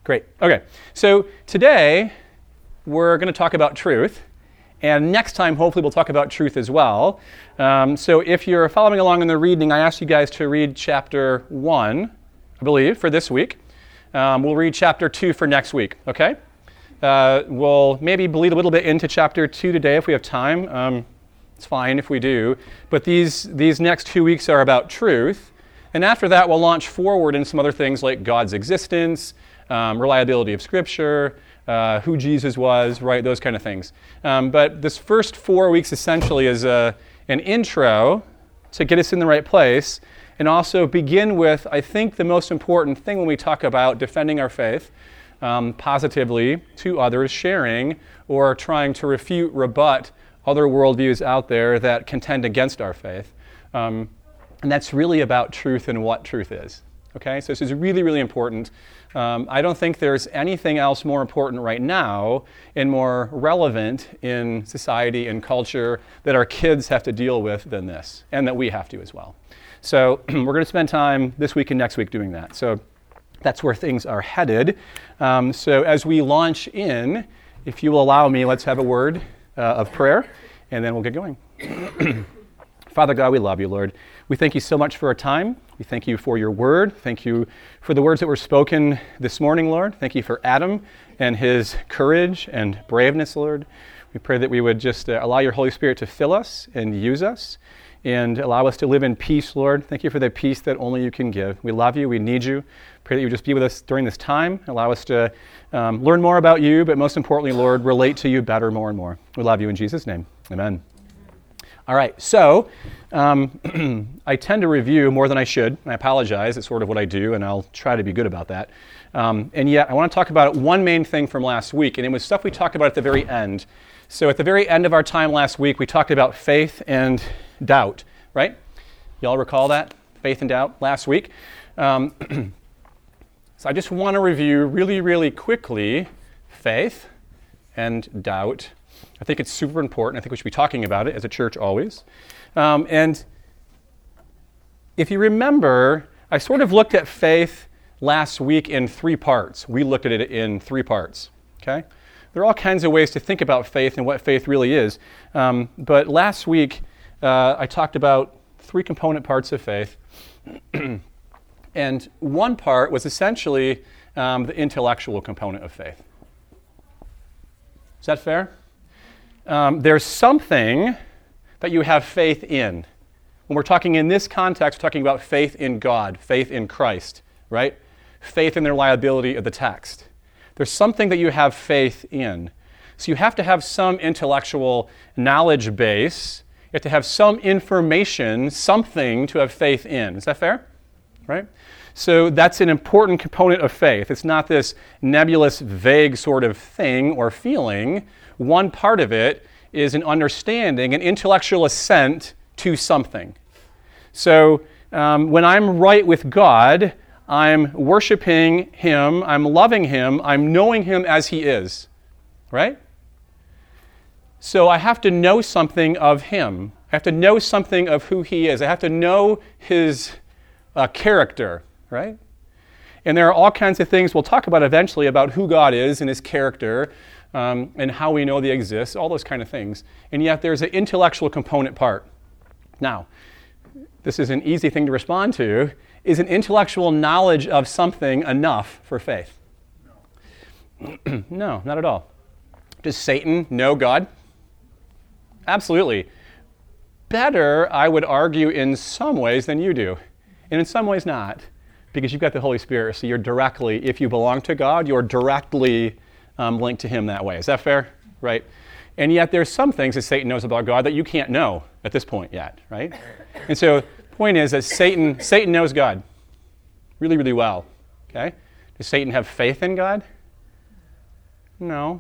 Great. Okay. So today we're going to talk about truth. And next time, hopefully, we'll talk about truth as well. So if you're following along in the reading, I asked you guys to read chapter 1, I believe, for this week. We'll read chapter 2 for next week, okay? We'll maybe bleed a little bit into chapter 2 today if we have time. It's fine if we do. But these next 2 weeks are about truth. And after that, we'll launch forward into some other things like God's existence, reliability of Scripture, who Jesus was, right, those kind of things. But this first 4 weeks essentially is an intro to get us in the right place and also begin with, I think, the most important thing when we talk about defending our faith positively to others, sharing or trying to refute, rebut other worldviews out there that contend against our faith. And that's really about truth and what truth is. Okay, so this is really, really important. I don't think there's anything else more important right now and more relevant in society and culture that our kids have to deal with than this, and that we have to as well. So we're going to spend time this week and next week doing that. So that's where things are headed. So as we launch in, if you will allow me, let's have a word of prayer, and then we'll get going. Father God, we love you, Lord. We thank you so much for our time. We thank you for your word. Thank you for the words that were spoken this morning, Lord. Thank you for Adam and his courage and braveness, Lord. We pray that we would just allow your Holy Spirit to fill us and use us and allow us to live in peace, Lord. Thank you for the peace that only you can give. We love you. We need you. Pray that you would just be with us during this time. Allow us to learn more about you, but most importantly, Lord, relate to you better more and more. We love you in Jesus' name. Amen. All right, so I tend to review more than I should. I apologize. It's sort of what I do, and I'll try to be good about that. And yet, I want to talk about one main thing from last week, and it was stuff we talked about at the very end. So at the very end of our time last week, we talked about faith and doubt, right? Y'all recall that? Faith and doubt last week? So I just want to review really, really quickly faith and doubt. I think it's super important. I think we should be talking about it as a church always. And if you remember, I sort of looked at faith last week in 3 parts. We looked at it in 3 parts, okay? There are all kinds of ways to think about faith and what faith really is. But last week, I talked about 3 component parts of faith. And one part was essentially the intellectual component of faith. Is that fair? There's something that you have faith in. When we're talking in this context, we're talking about faith in God, faith in Christ, right? Faith in the reliability of the text. There's something that you have faith in. So you have to have some intellectual knowledge base. You have to have some information, something to have faith in. Is that fair? Right? So that's an important component of faith. It's not this nebulous, vague sort of thing or feeling. One part of it is an understanding, an intellectual assent to something. So when I'm right with God, I'm worshiping Him, I'm loving Him, I'm knowing Him as He is, right? So I have to know something of Him. I have to know something of who He is. I have to know His character, right? And there are all kinds of things we'll talk about eventually about who God is and His character, and how we know they exist, all those kind of things. And yet there's an intellectual component part. Now, this is an easy thing to respond to. Is an intellectual knowledge of something enough for faith? No. No, not at all. Does Satan know God? Absolutely. Better, I would argue, in some ways than you do. And in some ways not, because you've got the Holy Spirit, so you're directly, if you belong to God, you're directly linked to Him that way. Is that fair? Right? And yet there's some things that Satan knows about God that you can't know at this point yet, right? And so the point is that Satan knows God really, really well, okay? Does Satan have faith in God? No.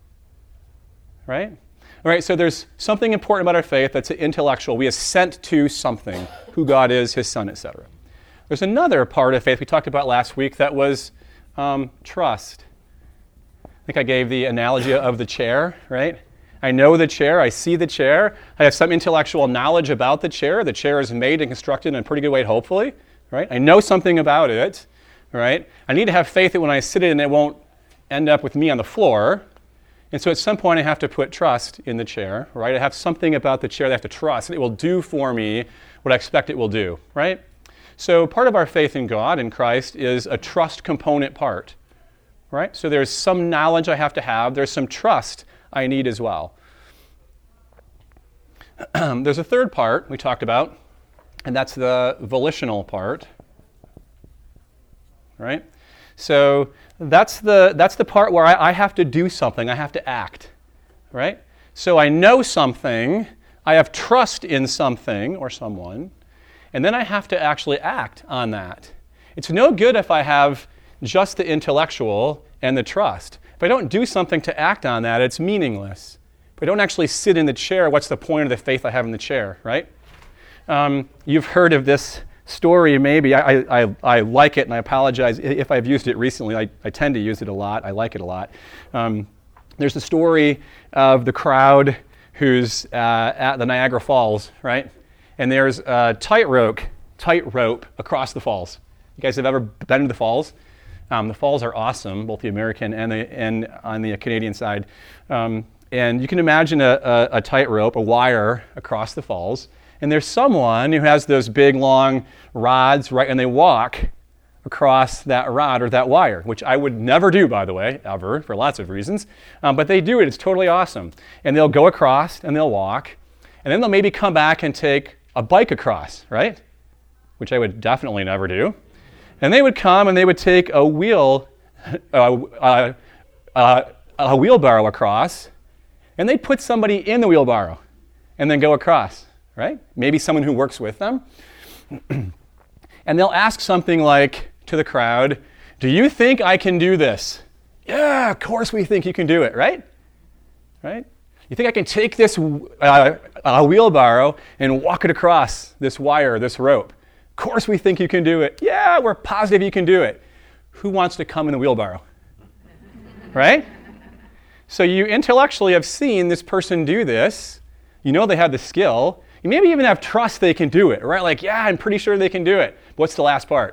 Right? All right, so there's something important about our faith that's intellectual. We assent to something, who God is, His Son, etc. There's another part of faith we talked about last week that was trust. I think I gave the analogy of the chair, right? I know the chair, I see the chair, I have some intellectual knowledge about the chair. The chair is made and constructed in a pretty good way, hopefully, right? I know something about it, right? I need to have faith that when I sit in, it won't end up with me on the floor. And so at some point, I have to put trust in the chair, right? I have something about the chair that I have to trust, and it will do for me what I expect it will do, right? So part of our faith in God, in Christ, is a trust component part, right? So there's some knowledge I have to have. There's some trust I need as well. There's a third part we talked about, and that's the volitional part, right? So that's the part where I have to do something. I have to act, right? So I know something. I have trust in something or someone. And then I have to actually act on that. It's no good if I have just the intellectual and the trust. If I don't do something to act on that, it's meaningless. If I don't actually sit in the chair, what's the point of the faith I have in the chair, right? You've heard of this story, maybe. I like it, and I apologize if I've used it recently. I tend to use it a lot. I like it a lot. There's the story of the crowd who's at the Niagara Falls, right? And there's a tightrope across the falls. You guys have ever been to the falls? The falls are awesome, both the American and on the Canadian side. And you can imagine a tightrope, a wire across the falls. And there's someone who has those big, long rods, right? And they walk across that rod or that wire, which I would never do, by the way, ever, for lots of reasons. But they do it. It's totally awesome. And they'll go across and they'll walk. And then they'll maybe come back and take a bike across, right? Which I would definitely never do. And they would come and they would take a wheelbarrow across, and they'd put somebody in the wheelbarrow and then go across, right? Maybe someone who works with them. And they'll ask something like to the crowd, "Do you think I can do this?" "Yeah, of course we think you can do it," right? Right? "You think I can take this wheelbarrow and walk it across this wire, this rope?" "Of course we think you can do it." "Yeah, we're positive you can do it." Who wants to come in the wheelbarrow? Right? So you intellectually have seen this person do this. You know they have the skill. You maybe even have trust they can do it, right? Like, yeah, I'm pretty sure they can do it. But what's the last part?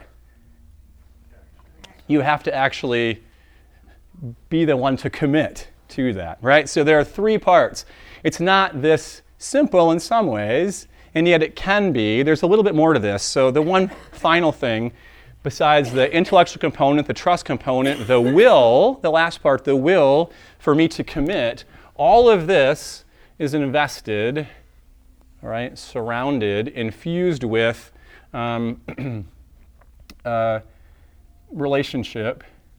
You have to actually be the one to commit to that, right? So there are three parts. It's not this simple in some ways, and yet it can be. There's a little bit more to this. So the one final thing, besides the intellectual component, the trust component, the will, the last part, the will for me to commit, all of this is invested, all right, surrounded, infused with relationship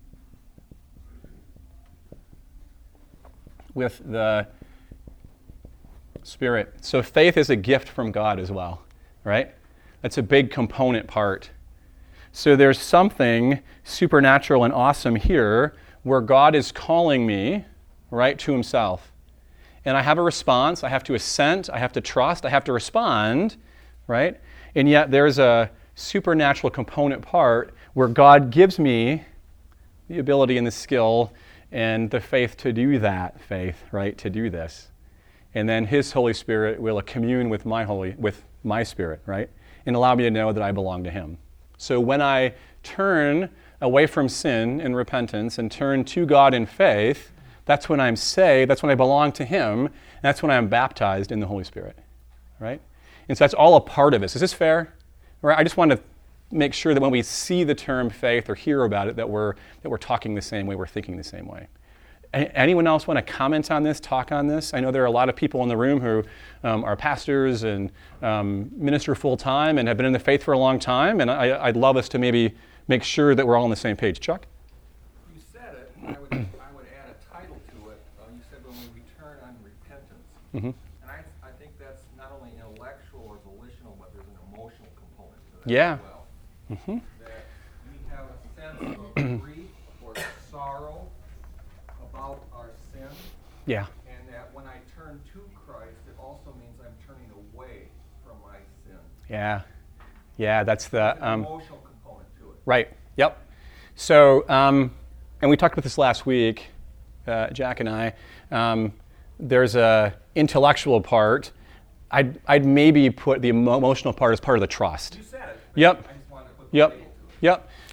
with the Spirit. So faith is a gift from God as well, right? That's a big component part. So there's something supernatural and awesome here where God is calling me, right, to himself. And I have a response. I have to assent. I have to trust. I have to respond, right? And yet there's a supernatural component part where God gives me the ability and the skill and the faith to do that faith, right, to do this. And then his Holy Spirit will commune with my spirit, right, and allow me to know that I belong to him. So when I turn away from sin in repentance and turn to God in faith, that's when I'm saved, that's when I belong to him, and that's when I'm baptized in the Holy Spirit, right? And so that's all a part of this. Is this fair? Right? I just want to make sure that when we see the term faith or hear about it, that we're talking the same way, we're thinking the same way. Anyone else want to comment on this, talk on this? I know there are a lot of people in the room who are pastors and minister full-time and have been in the faith for a long time, and I'd love us to maybe make sure that we're all on the same page. Chuck? You said it, and I would add a title to it. You said when we return on repentance. Mm-hmm. And I think that's not only intellectual or volitional, but there's an emotional component to that Yeah. as well. Mm-hmm. That we have a sense of grief or sorrow about our sin, Yeah. and that when I turn to Christ, it also means I'm turning away from my sin. Yeah. Yeah, that's the... There's an emotional component to it. Right. Yep. So, and we talked about this last week, Jack and I. There's a intellectual part. I'd maybe put the emotional part as part of the trust. You said it. Yep. I just wanted to put Yep. the label to it. Yep.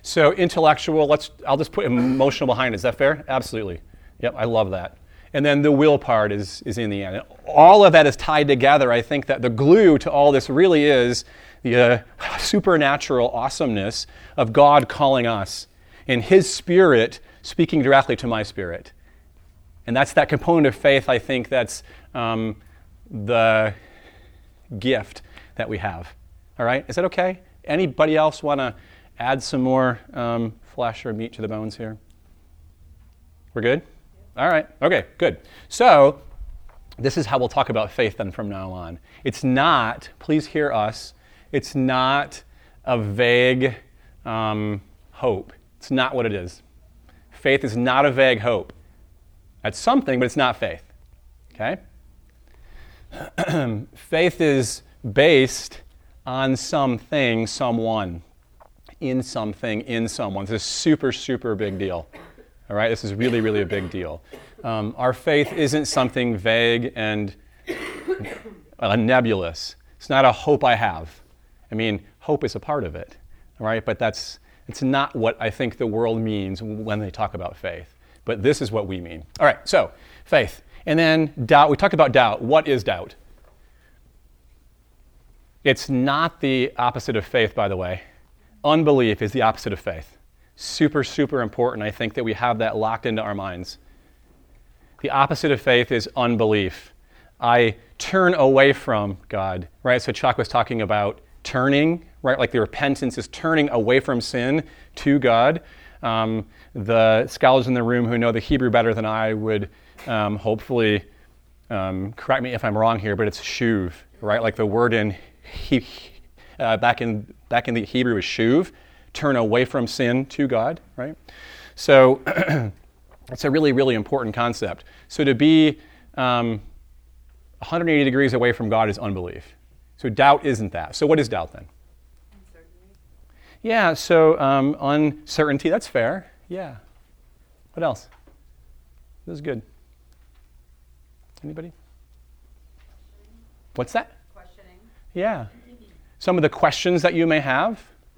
So intellectual, I'll just put emotional behind it. Is that fair? Absolutely. Yep, I love that. And then the will part is in the end. All of that is tied together. I think that the glue to all this really is the supernatural awesomeness of God calling us and His Spirit speaking directly to my spirit. And that's that component of faith, I think, that's the gift that we have. All right? Is that okay? Anybody else want to add some more flesh or meat to the bones here? We're good? All right. Okay, good. So this is how we'll talk about faith then from now on. It's not, please hear us, it's not a vague hope. It's not what it is. Faith is not a vague hope. That's something, but it's not faith. Okay? Faith is based on something, someone, in something, in someone. This is super, super big deal. All right? This is really, really a big deal. Our faith isn't something vague and nebulous. It's not a hope I have. I mean, hope is a part of it. All right? But it's not what I think the world means when they talk about faith. But this is what we mean. All right, so faith. And then doubt. We talked about doubt. What is doubt? It's not the opposite of faith, by the way. Unbelief is the opposite of faith. Super, super important, I think, that we have that locked into our minds. The opposite of faith is unbelief. I turn away from God, right? So Chuck was talking about turning, right? Like the repentance is turning away from sin to God. The scholars in the room who know the Hebrew better than I would hopefully correct me if I'm wrong here, but it's shuv, right? Like the word in back in the Hebrew is shuv, turn away from sin to God, right? So it's a really, really important concept. So to be 180 degrees away from God is unbelief. So doubt isn't that. So what is doubt then? Uncertainty. Yeah, so uncertainty, that's fair. Yeah. What else? This is good. Anybody? What's that? Questioning. Yeah. Some of the questions that you may have.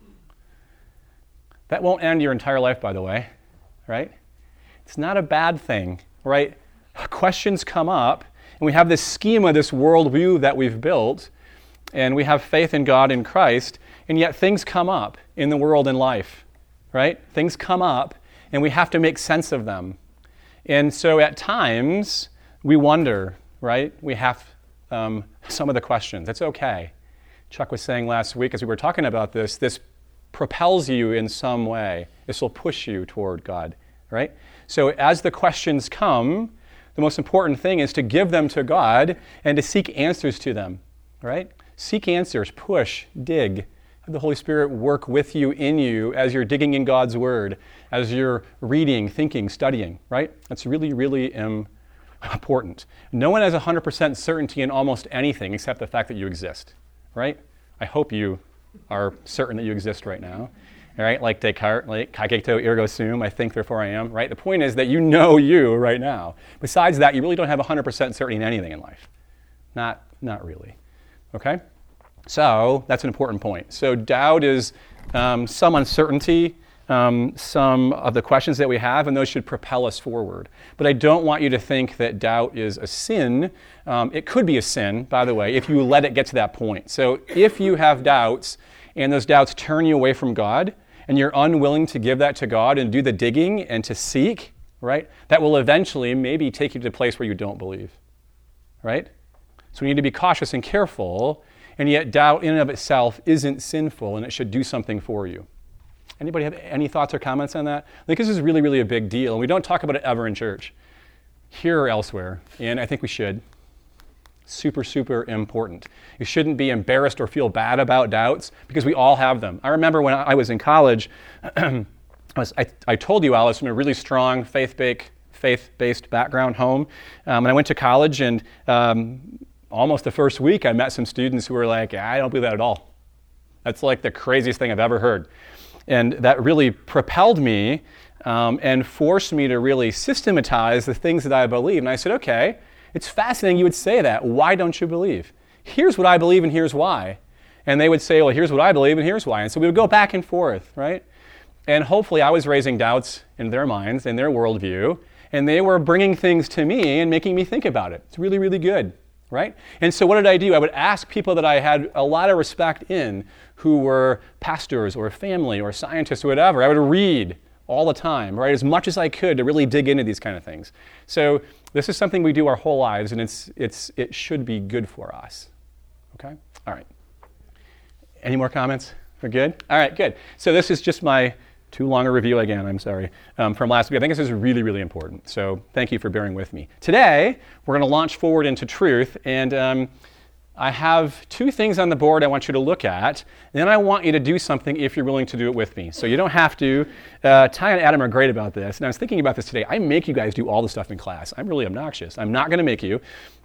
That won't end your entire life, by the way, right? It's not a bad thing, right? Questions come up, and we have this schema, this worldview that we've built, and we have faith in God in Christ, and yet things come up in the world and life, right? Things come up, and we have to make sense of them. And so at times, we wonder, right? We have some of the questions. It's okay. Chuck was saying last week as we were talking about this propels you in some way. This will push you toward God, right? So as the questions come, the most important thing is to give them to God and to seek answers to them, right? Seek answers, push, dig. Have the Holy Spirit work with you, in you, as you're digging in God's Word, as you're reading, thinking, studying, right? That's really, really important. No one has 100% certainty in almost anything except the fact that you exist, right? I hope you are certain that you exist right now, all right? Like Descartes, like cogito ergo sum, I think therefore I am, right? The point is that you know you right now. Besides that, you really don't have 100% certainty in anything in life. Not really, okay? So that's an important point. So doubt is some uncertainty, some of the questions that we have, and those should propel us forward. But I don't want you to think that doubt is a sin. It could be a sin, by the way, if you let it get to that point. So if you have doubts, and those doubts turn you away from God, and you're unwilling to give that to God and do the digging and to seek, right, that will eventually maybe take you to a place where you don't believe, right? So we need to be cautious and careful, and yet doubt in and of itself isn't sinful, and it should do something for you. Anybody have any thoughts or comments on that? I think this is really, really a big deal, and we don't talk about it ever in church, here or elsewhere, and I think we should. Super, super important. You shouldn't be embarrassed or feel bad about doubts, because we all have them. I remember when I was in college, I told you I was from a really strong faith-based background home, and I went to college, and almost the first week I met some students who were like, I don't believe that at all. That's like the craziest thing I've ever heard. And that really propelled me and forced me to really systematize the things that I believe. And I said, okay, it's fascinating you would say that. Why don't you believe? Here's what I believe and here's why. And they would say, well, here's what I believe and here's why. And so we would go back and forth, right? And hopefully I was raising doubts in their minds, in their worldview, and they were bringing things to me and making me think about it. It's really, really good, right? And so what did I do? I would ask people that I had a lot of respect in, who were pastors or family or scientists or whatever. I would read all the time, right, as much as I could to really dig into these kind of things. So this is something we do our whole lives, and it should be good for us. Okay? All right. Any more comments? We're good? All right, good. So this is just my too long a review again, I'm sorry, from last week. I think this is really, really important. So thank you for bearing with me. Today, we're going to launch forward into truth, and I have two things on the board I want you to look at, and then I want you to do something if you're willing to do it with me. So you don't have to. Ty and Adam are great about this, and I was thinking about this today. I make you guys do all the stuff in class. I'm really obnoxious. I'm not going to make you.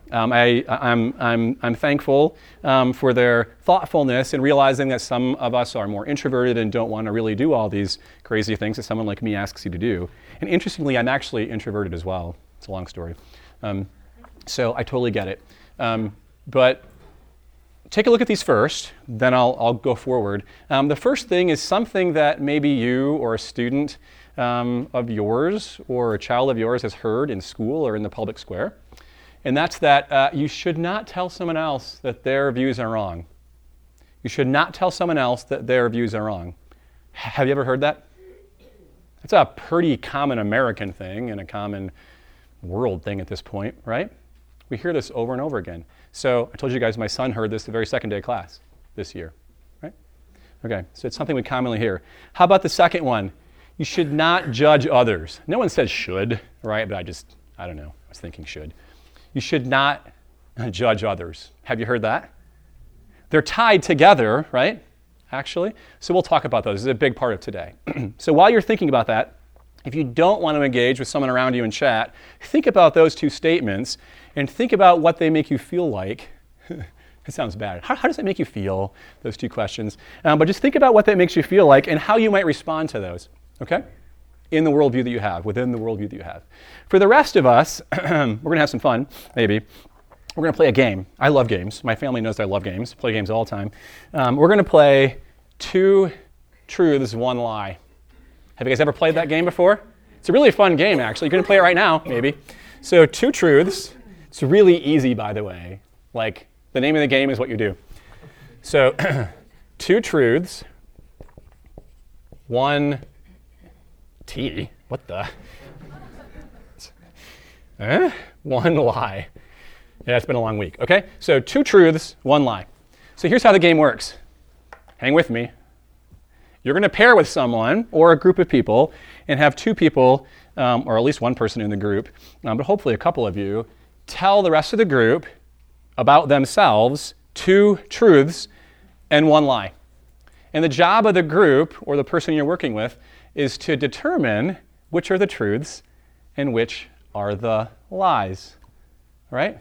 I'm thankful for their thoughtfulness in realizing that some of us are more introverted and don't want to really do all these crazy things that someone like me asks you to do. And interestingly, I'm actually introverted as well. It's a long story. So I totally get it. But take a look at these first, then I'll go forward. The first thing is something that maybe you or a student of yours or a child of yours has heard in school or in the public square. And that's that you should not tell someone else that their views are wrong. You should not tell someone else that their views are wrong. Have you ever heard that? It's a pretty common American thing and a common world thing at this point, right? We hear this over and over again. So I told you guys my son heard this the very second day of class this year, right? Okay, so it's something we commonly hear. How about the second one? You should not judge others. No one says should, right? But I don't know. I was thinking should. You should not judge others. Have you heard that? They're tied together, right? Actually. So we'll talk about those. This is a big part of today. So while you're thinking about that, if you don't want to engage with someone around you in chat, think about those two statements and think about what they make you feel like. It sounds bad. How does it make you feel, those two questions? But just think about what that makes you feel like and how you might respond to those, okay? In the worldview that you have, within the worldview that you have. For the rest of us, we're going to have some fun, maybe. We're going to play a game. I love games. My family knows I love games. Play games all the time. We're going to play 2 truths, 1 lie. Have you guys ever played that game before? It's a really fun game, actually. You can play it right now, maybe. So 2 truths. It's really easy, by the way. Like, the name of the game is what you do. So 2 truths, 1 T. What the? 1 lie. Yeah, it's been a long week. Okay, so 2 truths, 1 lie. So here's how the game works. Hang with me. You're going to pair with someone or a group of people and have 2 people, or at least 1 person in the group, but hopefully a couple of you, tell the rest of the group about themselves 2 truths and 1 lie. And the job of the group or the person you're working with is to determine which are the truths and which are the lies. All right?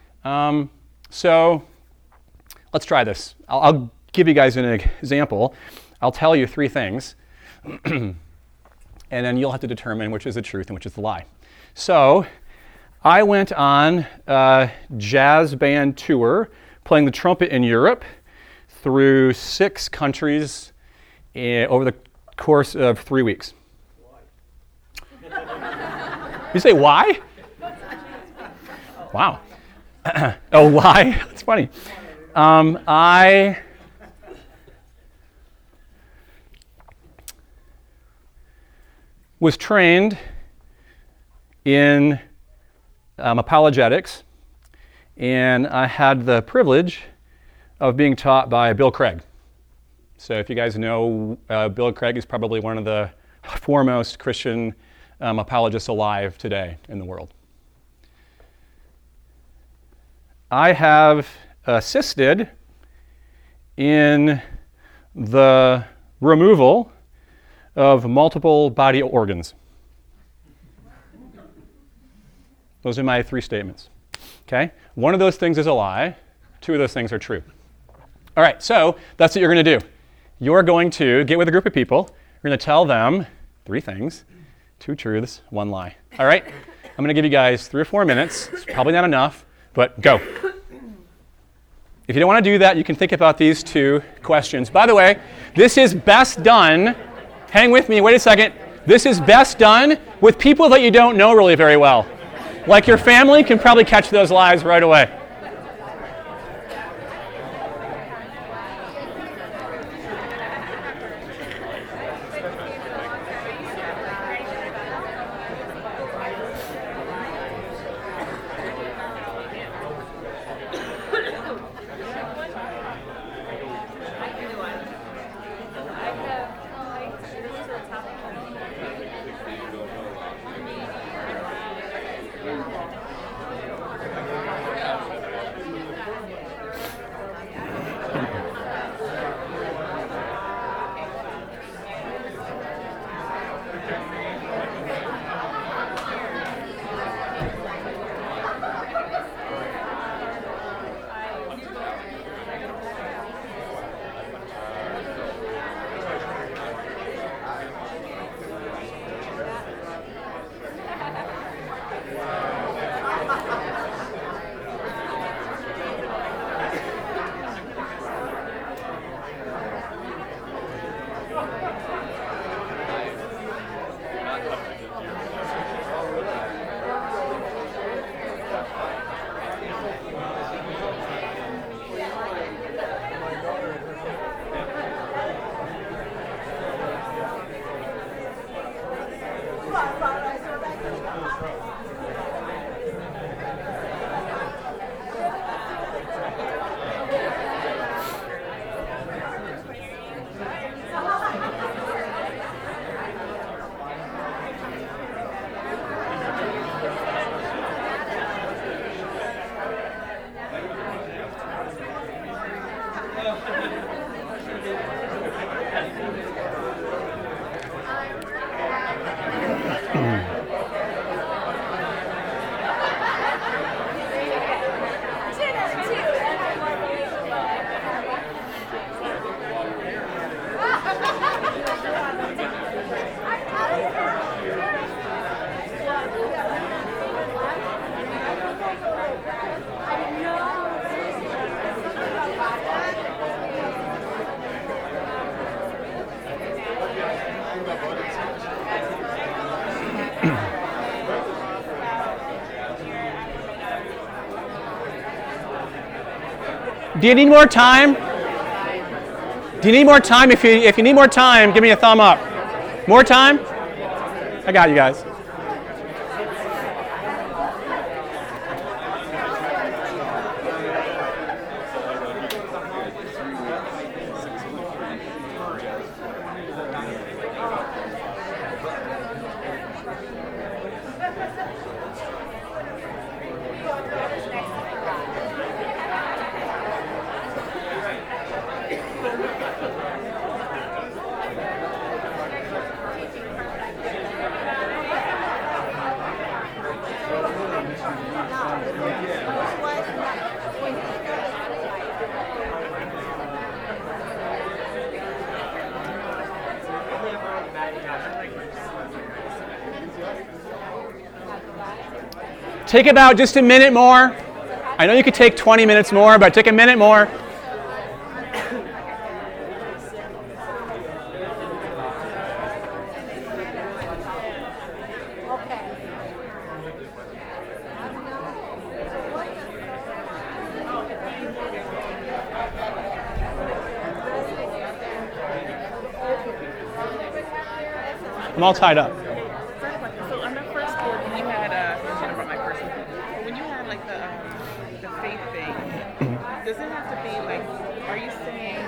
So let's try this. I'll give you guys an example. I'll tell you 3 things, and then you'll have to determine which is the truth and which is the lie. So I went on a jazz band tour playing the trumpet in Europe through 6 countries over the course of 3 weeks. Why? You say why? Wow. Oh, why? That's funny. I was trained in apologetics, and I had the privilege of being taught by Bill Craig. So if you guys know, Bill Craig is probably one of the foremost Christian apologists alive today in the world. I have assisted in the removal of multiple body organs. Those are my 3 statements. Okay? 1 of those things is a lie. 2 of those things are true. All right, so that's what you're going to do. You're going to get with a group of people. You're going to tell them 3 things, 2 truths, 1 lie. All right? I'm going to give you guys 3 or 4 minutes. It's probably not enough, but go. If you don't want to do that, you can think about these 2 questions. By the way, this is best done hang with me, wait a second. This is best done with people that you don't know really very well. Like your family can probably catch those lies right away. Do you need more time? Do you need more time? If you need more time, give me a thumb up. More time? I got you guys. Take about just a minute more. I know you could take 20 minutes more, but take a minute more. I'm all tied up. So on the first board, when you had, I brought my person, but when you had like the faith thing, does it have to be like, are you saying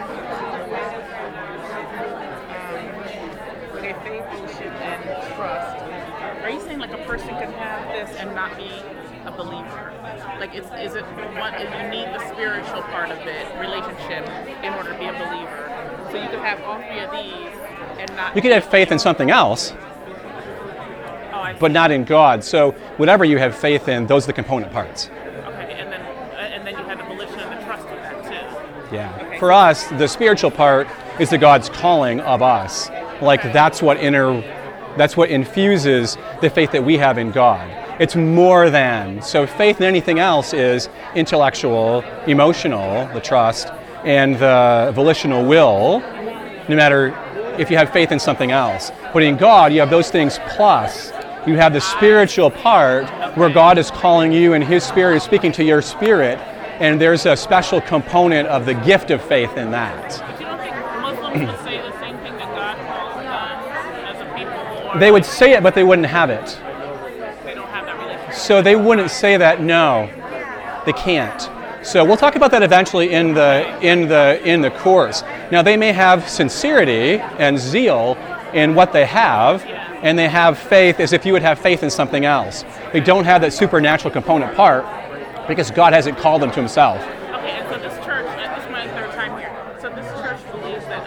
okay, faith, belief, and trust? Are you saying like a person can have this and not be a believer? Like, is it one? You need the spiritual part of it, relationship, in order to be a believer. So you could have all three of these and not. You could have faith in something else, but not in God. So whatever you have faith in, those are the component parts. Okay, and then you have the volition and the trust of that too. Yeah. Okay. For us, the spiritual part is the God's calling of us. Like that's what infuses the faith that we have in God. It's more than. So faith in anything else is intellectual, emotional, the trust, and the volitional will, no matter if you have faith in something else. But in God, you have those things plus. You have the spiritual part where God is calling you and His Spirit is speaking to your spirit, and there's a special component of the gift of faith in that. But you don't think Muslims would say the same thing that God calls them as a people? Or They would say it, but they wouldn't have it. they don't have that relationship? So they wouldn't say that. No, they can't. So we'll talk about that eventually in the course. Now they may have sincerity and zeal in what they have, and they have faith as if you would have faith in something else. They don't have that supernatural component part because God hasn't called them to Himself. Okay, and so this church, and this is my third time here, so this church believes that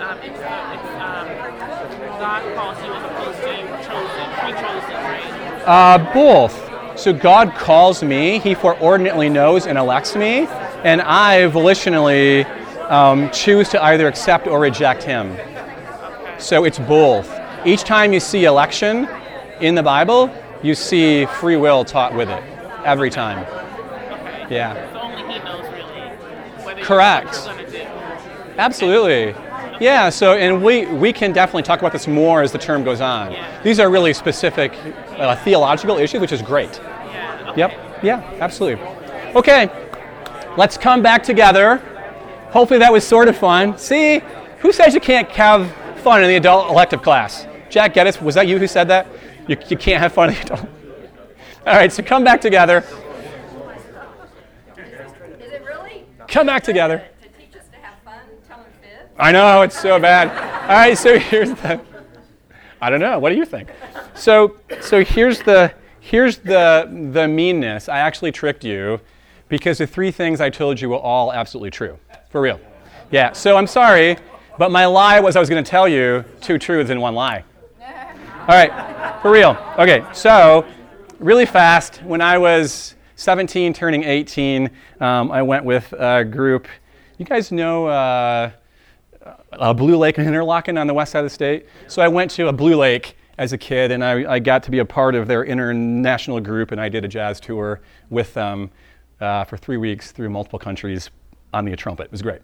God calls you as opposed to you were chosen, pre-chosen, right? Both. So God calls me, He foreordinately knows and elects me, and I volitionally choose to either accept or reject Him. So it's both. Each time you see election in the Bible, you see free will taught with it. Every time. Okay. Yeah. So only He knows really whether Correct. you're going to do. Absolutely. Yeah, so, and we can definitely talk about this more as the term goes on. Yeah. These are really specific theological issues, which is great. Yeah. Okay. Yep, yeah, absolutely. Okay, let's come back together. Hopefully that was sort of fun. See, who says you can't have fun in the adult elective class? Jack Geddes, was that you who said that? You can't have fun in the adult. All right, so come back together. Is it really? Come back together. To teach us to have fun, telling fibs? I know, it's so bad. All right, so here's the, I don't know, what do you think? So here's the meanness. I actually tricked you because the three things I told you were all absolutely true. For real. Yeah, so I'm sorry, but my lie was I was going to tell you two truths in one lie. All right, for real. Okay, so really fast, when I was 17, turning 18, I went with a group. You guys know Blue Lake in Interlochen on the west side of the state? So I went to a Blue Lake as a kid, and I got to be a part of their international group, and I did a jazz tour with them for 3 weeks through multiple countries on the trumpet. It was great.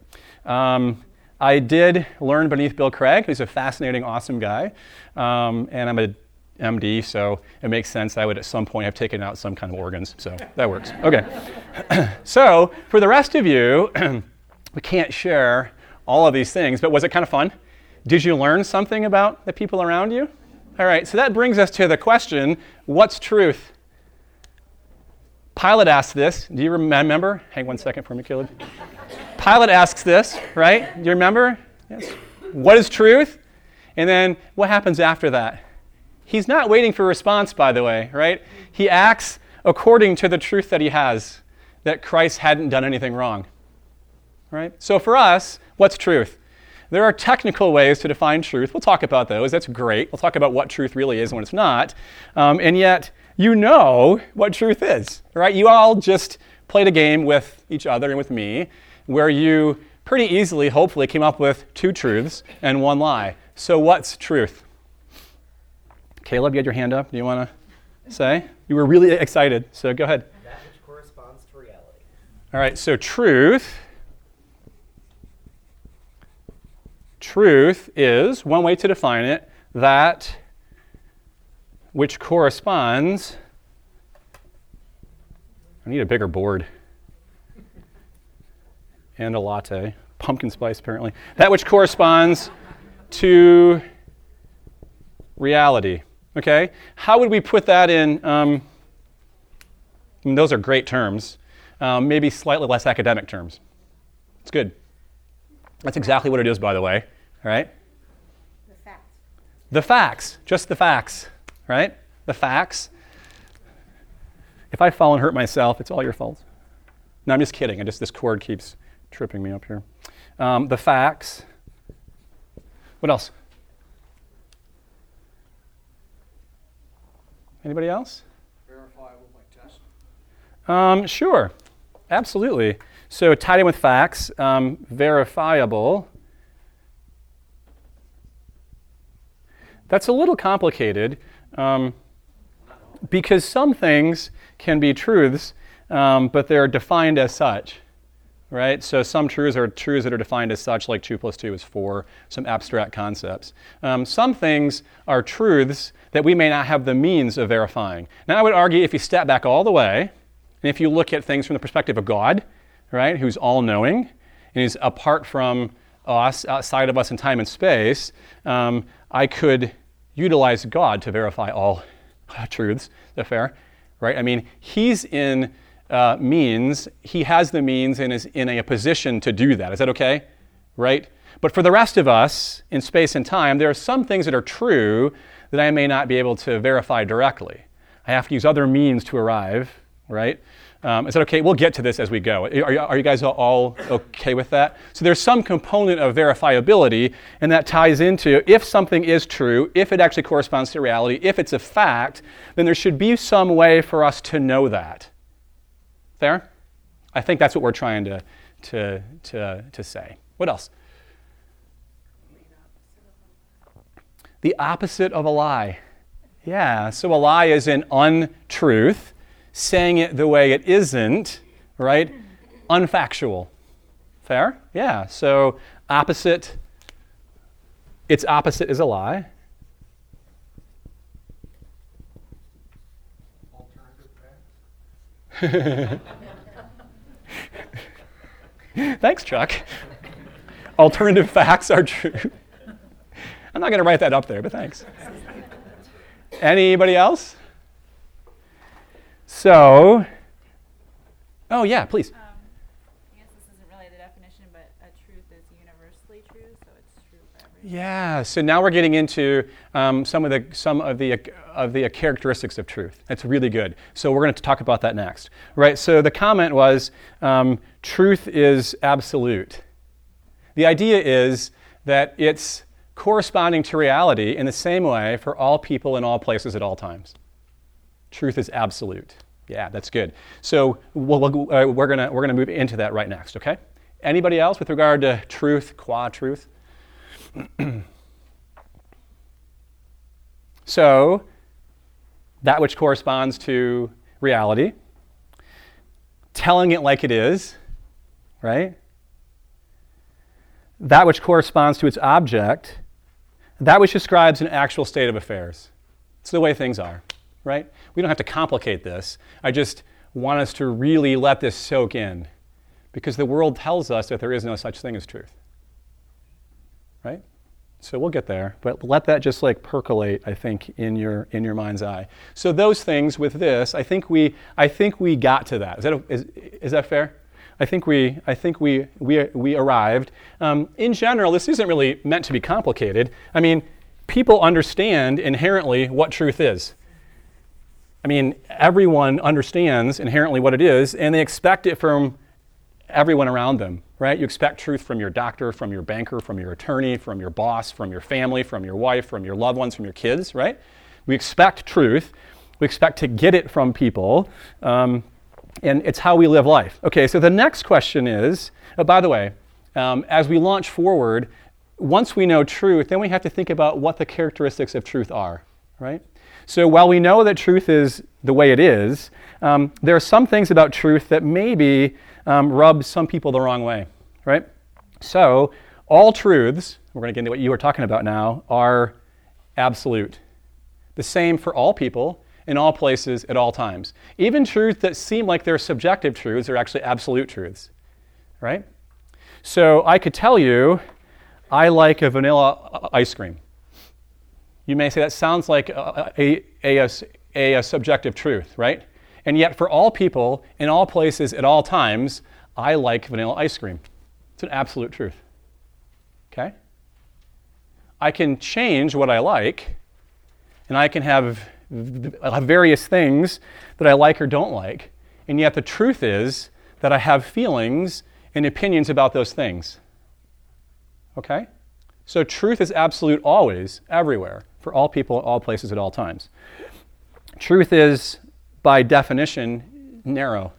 I did learn beneath Bill Craig, who's a fascinating, awesome guy, and I'm a MD, so it makes sense I would at some point have taken out some kind of organs, so that works. Okay. So for the rest of you, we can't share all of these things, but was it kind of fun? Did you learn something about the people around you? All right, so that brings us to the question, what's truth? Pilate asked this. Do you remember? Hang 1 second for me, Caleb. Pilate asks this, right? Do you remember? Yes. What is truth? And then what happens after that? He's not waiting for a response, by the way, right? He acts according to the truth that he has, that Christ hadn't done anything wrong, right? So for us, what's truth? There are technical ways to define truth. We'll talk about those. That's great. We'll talk about what truth really is and what it's not. And yet, you know what truth is, right? You all just played a game with each other and with me where you pretty easily, hopefully, came up with two truths and one lie. So what's truth? Caleb, you had your hand up. Do you want to say? You were really excited, so go ahead. That which corresponds to reality. All right, so truth is, one way to define it, that which corresponds, I need a bigger board, and a latte, pumpkin spice apparently, that which corresponds to reality, okay? How would we put that in, those are great terms, maybe slightly less academic terms. It's good. That's exactly what it is, by the way, all right? The facts. The facts, just the facts, right? The facts. If I fall and hurt myself, it's all your fault. No, I'm just kidding. This cord keeps tripping me up here. The facts. What else? Anybody else? Verifiable by test. Sure, absolutely. So tied in with facts, verifiable. That's a little complicated because some things can be truths, but they're defined as such, right? So some truths are truths that are defined as such, like 2 + 2 is 4, some abstract concepts. Some things are truths that we may not have the means of verifying. Now, I would argue if you step back all the way, and if you look at things from the perspective of God, right, who's all-knowing, and is apart from us, outside of us in time and space, I could utilize God to verify all truths. Is that fair? Right? I mean, he's in means, he has the means and is in a position to do that. Is that okay? Right? But for the rest of us, in space and time, there are some things that are true that I may not be able to verify directly. I have to use other means to arrive, right? Is that okay? We'll get to this as we go. Are you guys all okay with that? So there's some component of verifiability, and that ties into if something is true, if it actually corresponds to reality, if it's a fact, then there should be some way for us to know that. Fair? I think that's what we're trying to say. What else? The opposite of a lie. Yeah, so a lie is an untruth, saying it the way it isn't, right? Unfactual. Fair? Yeah, so opposite, its opposite is a lie. Alternative facts? Thanks, Chuck. Alternative facts are true. I'm not going to write that up there, but thanks. Anybody else? So, oh yeah, please. I guess this isn't really the definition, but a truth is universally true, so it's true for everyone. Yeah. So now we're getting into some of the characteristics of truth. That's really good. So we're going to talk about that next, right? So the comment was, truth is absolute. The idea is that it's corresponding to reality in the same way for all people in all places at all times. Truth is absolute. Yeah, that's good. So we're gonna move into that right next. Okay. Anybody else with regard to truth, qua truth? So that which corresponds to reality, telling it like it is, right? That which corresponds to its object, that which describes an actual state of affairs. It's the way things are, right? We don't have to complicate this. I just want us to really let this soak in, because the world tells us that there is no such thing as truth, right? So we'll get there, but let that just like percolate, I think, in your mind's eye. So those things with this, I think we got to that. Is that fair? I think we arrived. In general, this isn't really meant to be complicated. I mean, people understand inherently what truth is. I mean, everyone understands inherently what it is, and they expect it from everyone around them, right? You expect truth from your doctor, from your banker, from your attorney, from your boss, from your family, from your wife, from your loved ones, from your kids, right? We expect truth. We expect to get it from people. And it's how we live life. Okay, so the next question is, by the way, as we launch forward, once we know truth, then we have to think about what the characteristics of truth are, right? So while we know that truth is the way it is, there are some things about truth that maybe rub some people the wrong way, right? So all truths, we're going to get into what you were talking about now, are absolute. The same for all people, in all places, at all times. Even truths that seem like they're subjective truths are actually absolute truths, right? So I could tell you, I like a vanilla ice cream. You may say that sounds like a subjective truth, right? And yet for all people, in all places, at all times, I like vanilla ice cream. It's an absolute truth, okay? I can change what I like, and I can have various things that I like or don't like, and yet the truth is that I have feelings and opinions about those things. Okay? So truth is absolute always, everywhere, for all people, all places, at all times. Truth is, by definition, narrow.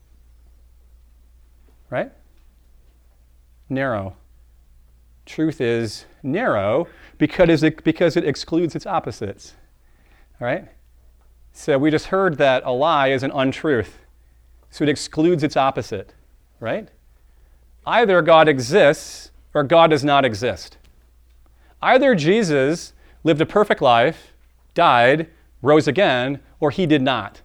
Right? Narrow. Truth is narrow because it excludes its opposites. All right? So we just heard that a lie is an untruth. So it excludes its opposite, right? either God exists or God does not exist. Either Jesus lived a perfect life, died, rose again, or he did not.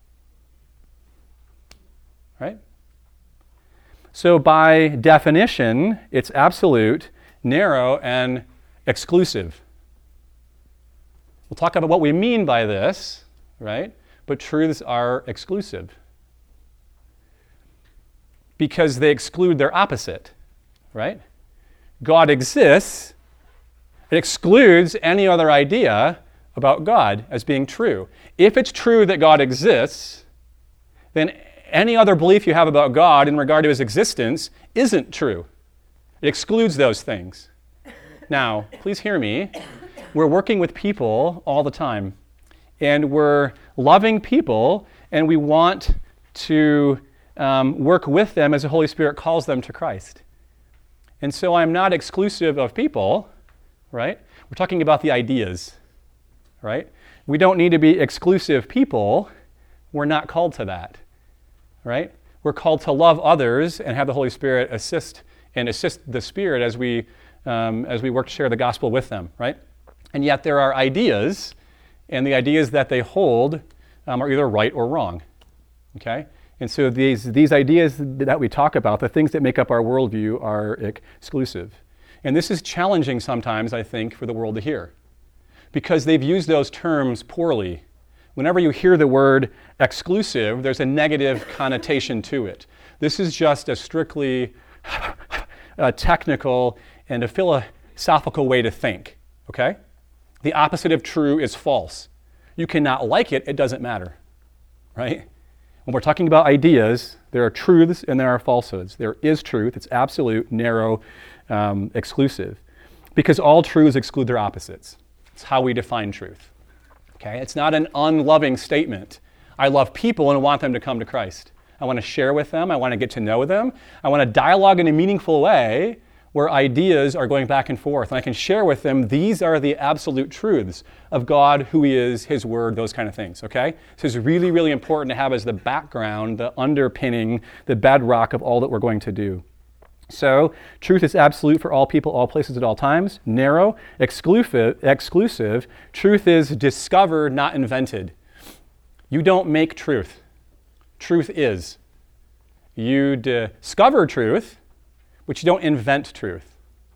Right? So by definition, it's absolute, narrow, and exclusive. We'll talk about what we mean by this, right? But truths are exclusive because they exclude their opposite, right? God exists. It excludes any other idea about God as being true. If it's true that God exists, then any other belief you have about God in regard to his existence isn't true. It excludes those things. Now, please hear me. We're working with people all the time, and we're loving people, and we want to work with them as the Holy Spirit calls them to Christ. And so I'm not exclusive of people, right? We're talking about the ideas, right? We don't need to be exclusive people. We're not called to that, right? We're called to love others and have the Holy Spirit assist the Spirit as we work to share the gospel with them, right? And yet there are ideas, and the ideas that they hold are either right or wrong, okay? And so these ideas that we talk about, the things that make up our worldview, are exclusive. And this is challenging sometimes, I think, for the world to hear, because they've used those terms poorly. Whenever you hear the word exclusive, there's a negative connotation to it. This is just a strictly technical and a philosophical way to think, okay? The opposite of true is false. You cannot like it, it doesn't matter, right? When we're talking about ideas, there are truths and there are falsehoods. There is truth, it's absolute, narrow, exclusive, because all truths exclude their opposites. It's how we define truth, okay? It's not an unloving statement. I love people and want them to come to Christ. I want to share with them, I want to get to know them, I want to dialogue in a meaningful way where ideas are going back and forth. And I can share with them, these are the absolute truths of God, who he is, his word, those kind of things, okay? So it's really, really important to have as the background, the underpinning, the bedrock of all that we're going to do. So truth is absolute for all people, all places, at all times. Narrow, exclusive. Truth is discovered, not invented. You don't make truth. Truth is. You discover truth, but you don't invent truth.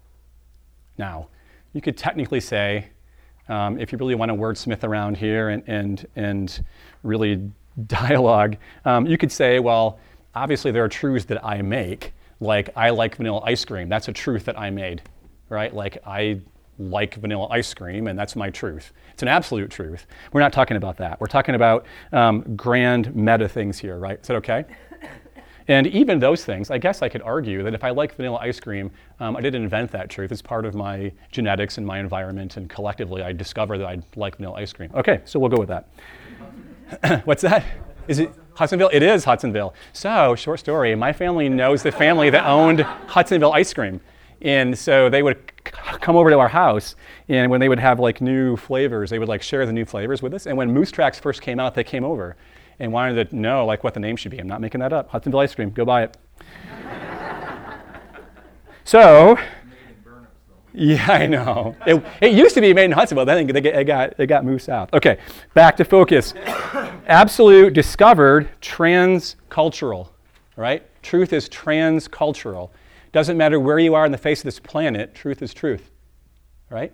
Now, you could technically say, if you really want to wordsmith around here and really dialogue, you could say, well, obviously there are truths that I make, like I like vanilla ice cream. That's a truth that I made, right? Like I like vanilla ice cream, and that's my truth. It's an absolute truth. We're not talking about that. We're talking about grand meta things here, right? Is that okay? And even those things, I guess I could argue that if I like vanilla ice cream, I didn't invent that truth. It's part of my genetics and my environment, and collectively I discovered that I like vanilla ice cream. Okay, so we'll go with that. What's that? Is it Hudsonville? It is Hudsonville. So, short story, my family knows the family that owned Hudsonville ice cream. And so they would come over to our house, and when they would have like new flavors, they would like share the new flavors with us. And when Moose Tracks first came out, they came over and wanted to know like what the name should be. I'm not making that up. Hudsonville ice cream, go buy it. So, yeah, I know. It used to be made in Hudsonville. Then it got moved south. Okay, back to focus. Absolute, discovered, transcultural, right? Truth is transcultural. Doesn't matter where you are on the face of this planet, truth is truth, right?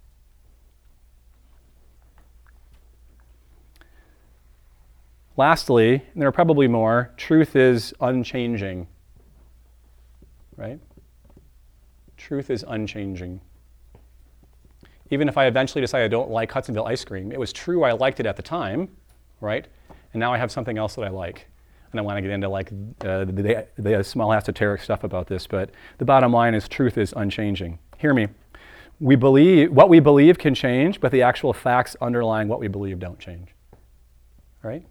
Lastly, and there are probably more, truth is unchanging, right? Truth is unchanging. Even if I eventually decide I don't like Hudsonville ice cream, it was true I liked it at the time, right? And now I have something else that I like. And I want to get into like the small esoteric stuff about this, but the bottom line is truth is unchanging. Hear me. What we believe can change, but the actual facts underlying what we believe don't change. Right?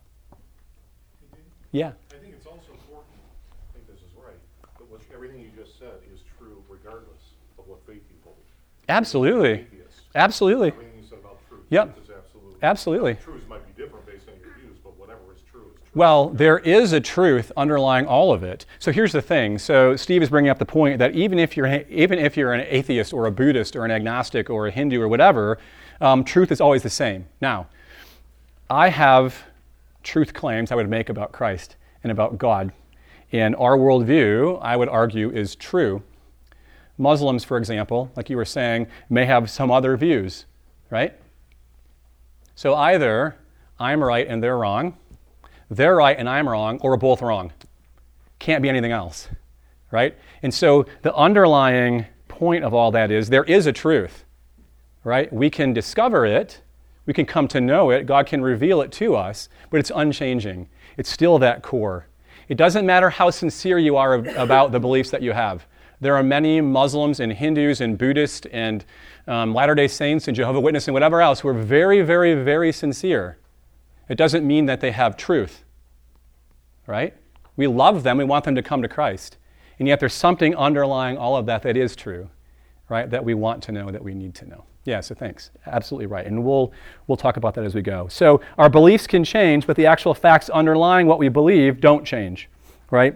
Yeah. I think it's also important, I think this is right, that everything you just said is true regardless of what faith you hold. Absolutely. Absolutely. Everything you said about truth. Yep. Truth is absolute. Absolutely. Truths might be different based on your views, but whatever is is true is true. Well, there is a truth underlying all of it. So here's the thing. So Steve is bringing up the point that even if you're an atheist or a Buddhist or an agnostic or a Hindu or whatever, truth is always the same. Now, I have truth claims I would make about Christ and about God. And our worldview, I would argue, is true. Muslims, for example, like you were saying, may have some other views, right? So either I'm right and they're wrong, they're right and I'm wrong, or we're both wrong. Can't be anything else, right? And so the underlying point of all that is there is a truth, right? We can discover it, we can come to know it, God can reveal it to us, but it's unchanging. It's still that core. It doesn't matter how sincere you are about the beliefs that you have. There are many Muslims and Hindus and Buddhists and Latter-day Saints and Jehovah's Witnesses and whatever else who are very, very, very sincere. It doesn't mean that they have truth, right? We love them. We want them to come to Christ. And yet there's something underlying all of that that is true, right, that we want to know, that we need to know. Yeah, so thanks. Absolutely right. And we'll talk about that as we go. So our beliefs can change, but the actual facts underlying what we believe don't change, right?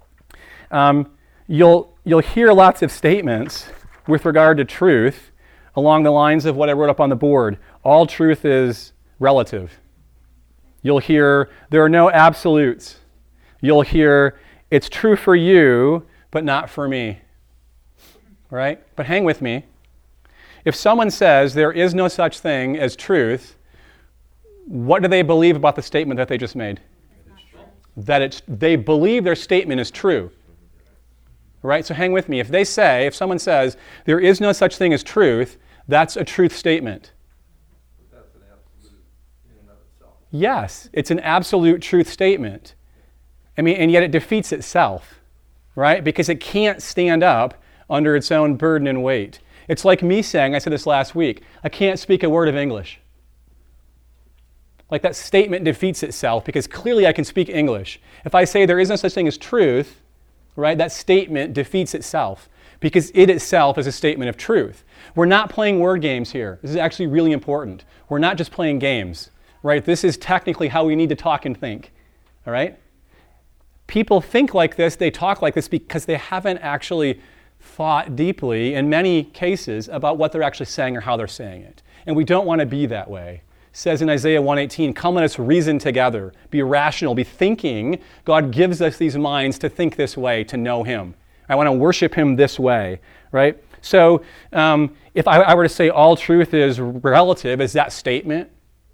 You'll hear lots of statements with regard to truth along the lines of what I wrote up on the board. All truth is relative. You'll hear there are no absolutes. You'll hear it's true for you, but not for me. Right? But hang with me. If someone says there is no such thing as truth, what do they believe about the statement that they just made? They believe their statement is true. Right? So hang with me. If someone says there is no such thing as truth, that's a truth statement. That's an absolute in and of itself. Yes, it's an absolute truth statement. I mean, and yet it defeats itself, right? Because it can't stand up under its own burden and weight. It's like me saying, I said this last week, I can't speak a word of English. Like that statement defeats itself because clearly I can speak English. If I say there is no such thing as truth, right, that statement defeats itself because it itself is a statement of truth. We're not playing word games here. This is actually really important. We're not just playing games, right? This is technically how we need to talk and think, all right? People think like this, they talk like this because they haven't actually thought deeply, in many cases, about what they're actually saying or how they're saying it. And we don't want to be that way. It says in Isaiah 1:18, come let us reason together, be rational, be thinking. God gives us these minds to think this way, to know Him. I want to worship Him this way, right? So if I were to say all truth is relative, is that statement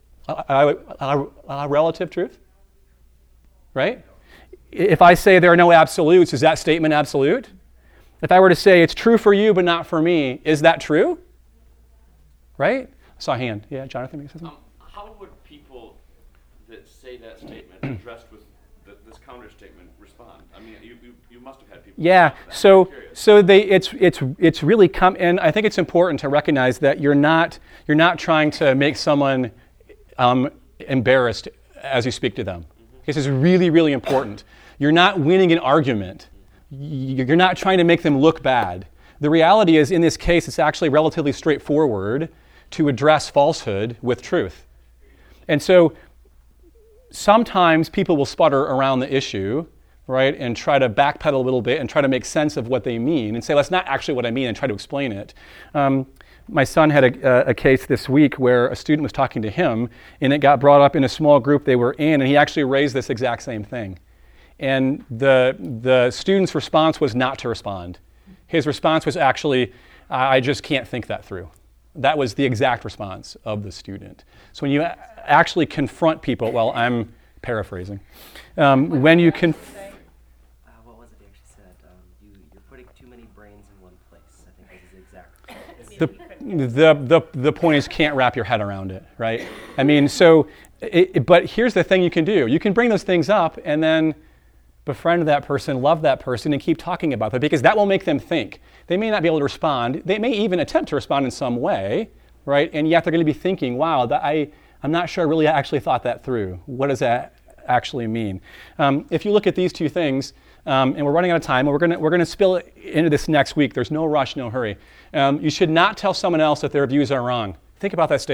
a relative truth? Right? If I say there are no absolutes, is that statement absolute? If I were to say it's true for you but not for me, is that true? Right? I saw a hand. Yeah, Jonathan, make something? How would people that say that statement addressed with this counter statement respond? I mean, you must have had people. Yeah. Respond to that. So it's really come, and I think it's important to recognize that you're not trying to make someone embarrassed as you speak to them. This is really, really important. You're not winning an argument. You're not trying to make them look bad. The reality is, in this case, it's actually relatively straightforward to address falsehood with truth. And so sometimes people will sputter around the issue, right, and try to backpedal a little bit and try to make sense of what they mean and say, that's not actually what I mean, and try to explain it. My son had a case this week where a student was talking to him, and it got brought up in a small group they were in, and he actually raised this exact same thing. And the student's response was not to respond. His response was actually, I just can't think that through. That was the exact response of the student. So when you actually confront people, well, I'm paraphrasing. When you what was it they actually said? You're putting too many brains in one place. I think that is the exact. the point is, can't wrap your head around it, right? I mean, so, but here's the thing you can do. You can bring those things up and then befriend that person, love that person, and keep talking about it, because that will make them think. They may not be able to respond. They may even attempt to respond in some way, right? And yet they're going to be thinking, wow, I'm not sure I really actually thought that through. What does that actually mean? If you look at these two things, and we're running out of time, and we're going to spill it into this next week. There's no rush, no hurry. You should not tell someone else that their views are wrong. Think about that statement.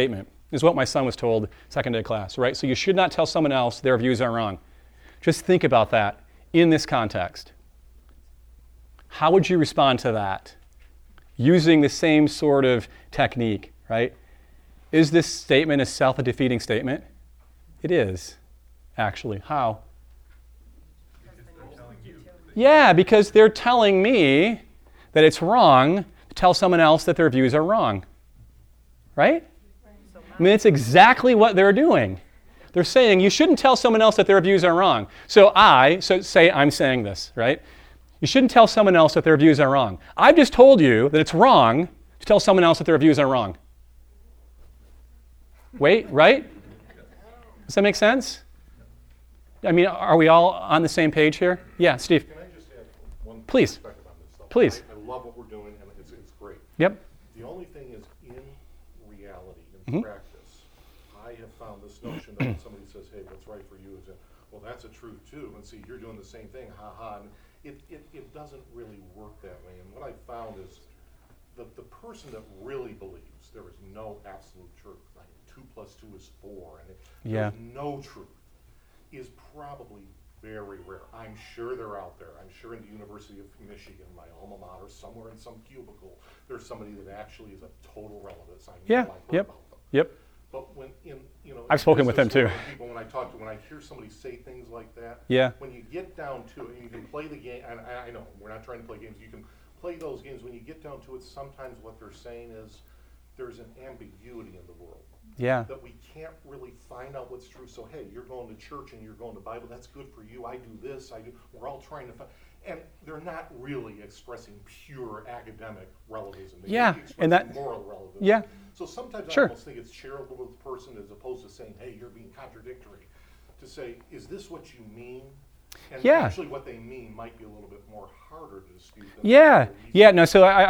is what my son was told second day class, right? So you should not tell someone else their views are wrong. Just think about that in this context. How would you respond to that? Using the same sort of technique, right? Is this statement a self-defeating statement? It is, actually. How? Yeah, because they're telling me that it's wrong to tell someone else that their views are wrong. Right? I mean, it's exactly what they're doing. They're saying you shouldn't tell someone else that their views are wrong. So say I'm saying this, right? You shouldn't tell someone else that their views are wrong. I've just told you that it's wrong to tell someone else that their views are wrong. Wait, right? Does that make sense? I mean, are we all on the same page here? Yeah, Steve. Can I just add one Please. perspective on this stuff? Please. I love what we're doing, and it's great. Yep. The only thing is, in reality, in practice, I have found this notion that when somebody says, hey, what's right for you is, well, that's a truth too, and see, you're doing the same thing, ha-ha, and it doesn't really work that way. And what I found is the person that really believes there is no absolute truth, like 2 + 2 is 4, and there's no truth, is probably very rare. I'm sure they're out there. I'm sure in the University of Michigan, my alma mater, somewhere in some cubicle, there's somebody that actually is a total relativist. I know I've heard about them. Yep. But when I've spoken with them too. People, when I hear somebody say things like that, Yeah. when you get down to it, and you can play the game, and I know we're not trying to play games. You can play those games. When you get down to it, sometimes what they're saying is there's an ambiguity in the world. Yeah. That we can't really find out what's true. So, hey, you're going to church and you're going to Bible. That's good for you. I do this. I do. We're all trying to find. And they're not really expressing pure academic relativism. They may be expressing moral relativism. Yeah. So sometimes Sure. I almost think it's charitable to the person as opposed to saying, hey, you're being contradictory. To say, is this what you mean? And actually what they mean might be a little bit more harder to dispute. No.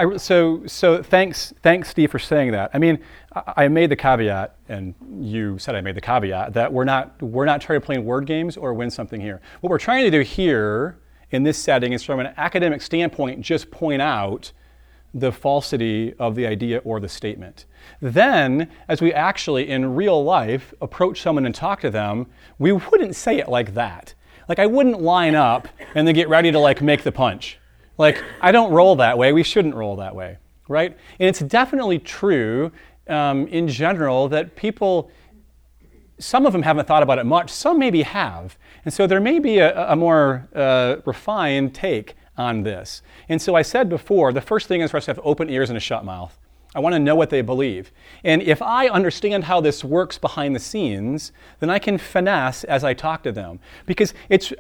So thanks, Steve, for saying that. I mean, I made the caveat, and you said I made the caveat that we're not trying to play word games or win something here. What we're trying to do here in this setting is, from an academic standpoint, just point out the falsity of the idea or the statement. Then, as we actually in real life approach someone and talk to them, we wouldn't say it like that. Like, I wouldn't line up and then get ready to make the punch. Like, I don't roll that way. We shouldn't roll that way, right? And it's definitely true in general that people, some of them haven't thought about it much, some maybe have. And so there may be a more refined take on this. And so I said before, the first thing is for us to have open ears and a shut mouth. I want to know what they believe. And if I understand how this works behind the scenes, then I can finesse as I talk to them. Because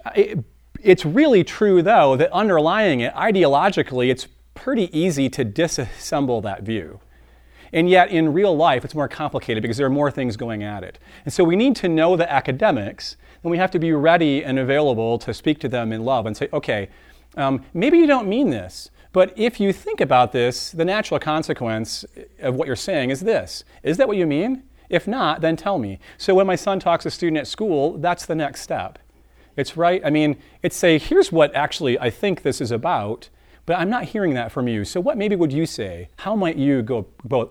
it's really true, though, that underlying it, ideologically, it's pretty easy to disassemble that view. And yet, in real life, it's more complicated because there are more things going at it. And so we need to know the academics, and we have to be ready and available to speak to them in love and say, okay, maybe you don't mean this, but if you think about this, the natural consequence of what you're saying is this. Is that what you mean? If not, then tell me. So when my son talks to a student at school, that's the next step. It's right. I mean, it's say, here's what actually I think this is about, but I'm not hearing that from you. So what maybe would you say? How might you go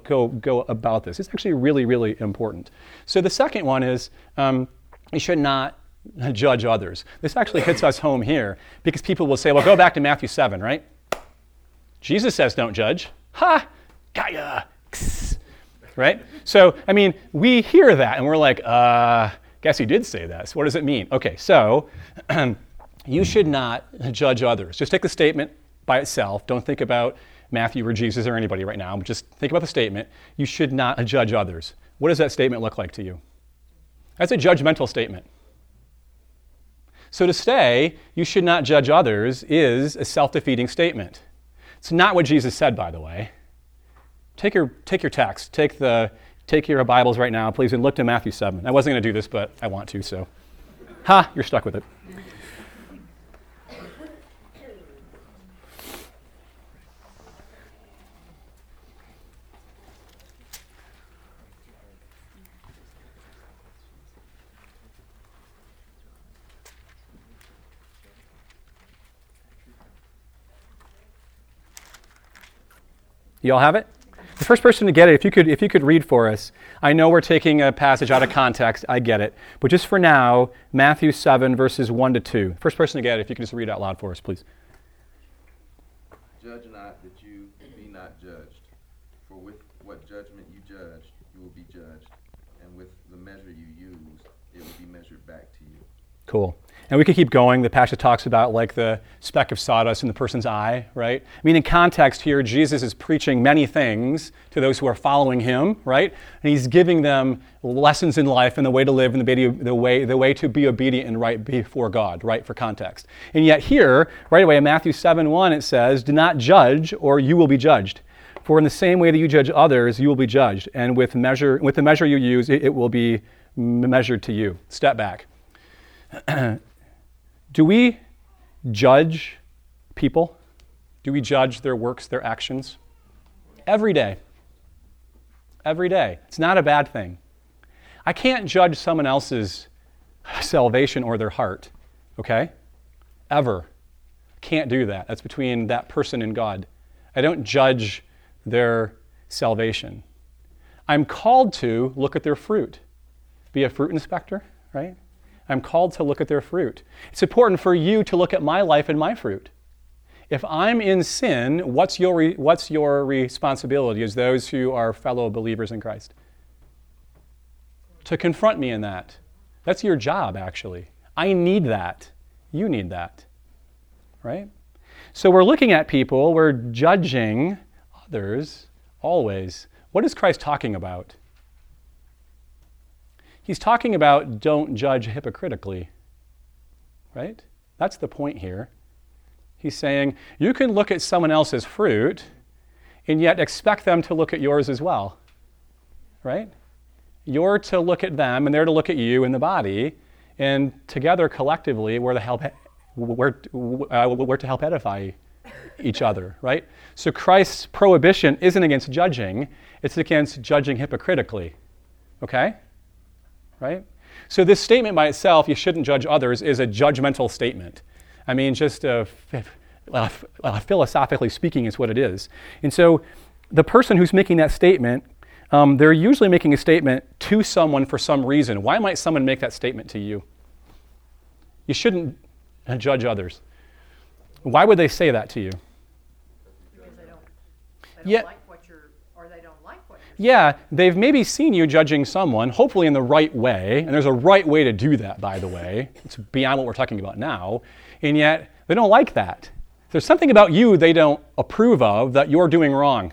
about this? It's actually really, really important. So the second one is you should not judge others. This actually hits us home here because people will say, well, go back to Matthew 7, right? Jesus says don't judge. Ha! Gaia! Right? So, I mean, we hear that and we're like, guess he did say that. So what does it mean? Okay, so you should not judge others. Just take the statement by itself. Don't think about Matthew or Jesus or anybody right now. But just think about the statement. You should not judge others. What does that statement look like to you? That's a judgmental statement. So to say you should not judge others is a self-defeating statement. It's not what Jesus said, by the way. Take your text. Take your Bibles right now, please, and look to Matthew 7. I wasn't going to do this, but I want to, so. You're stuck with it. You all have it? The first person to get it, if you could read for us. I know we're taking a passage out of context. I get it. But just for now, Matthew 7, verses 1 to 2. First person to get it, if you could just read out loud for us, please. Judge not that you be not judged. For with what judgment you judge, you will be judged. And with the measure you use, it will be measured back to you. Cool. And we could keep going. The passage talks about like the speck of sawdust in the person's eye, right? I mean, in context here, Jesus is preaching many things to those who are following him, right? And he's giving them lessons in life and the way to live and the way to be obedient and right before God, right, for context. And yet here, right away in Matthew 7:1, it says, do not judge or you will be judged. For in the same way that you judge others, you will be judged. And with the measure you use, it will be measured to you. Step back. Do we judge people? Do we judge their works, their actions? Every day. Every day. It's not a bad thing. I can't judge someone else's salvation or their heart, okay? Ever. Can't do that. That's between that person and God. I don't judge their salvation. I'm called to look at their fruit. Be a fruit inspector, right? I'm called to look at their fruit. It's important for you to look at my life and my fruit. If I'm in sin, what's your responsibility as those who are fellow believers in Christ? To confront me in that. That's your job, actually. I need that. You need that. Right? So we're looking at people, we're judging others always. What is Christ talking about? He's talking about don't judge hypocritically, right? That's the point here. He's saying you can look at someone else's fruit and yet expect them to look at yours as well, right? You're to look at them and they're to look at you in the body, and together collectively we're to help edify each other, right? So Christ's prohibition isn't against judging, it's against judging hypocritically, okay? Right? So this statement by itself, you shouldn't judge others, is a judgmental statement. I mean, just philosophically speaking is what it is. And so the person who's making that statement, they're usually making a statement to someone for some reason. Why might someone make that statement to you? You shouldn't judge others. Why would they say that to you? Because they don't like what you're, or they don't like what you're saying. Yeah, they've maybe seen you judging someone, hopefully in the right way, and there's a right way to do that, by the way. It's beyond what we're talking about now, and yet they don't like that. There's something about you they don't approve of that you're doing wrong.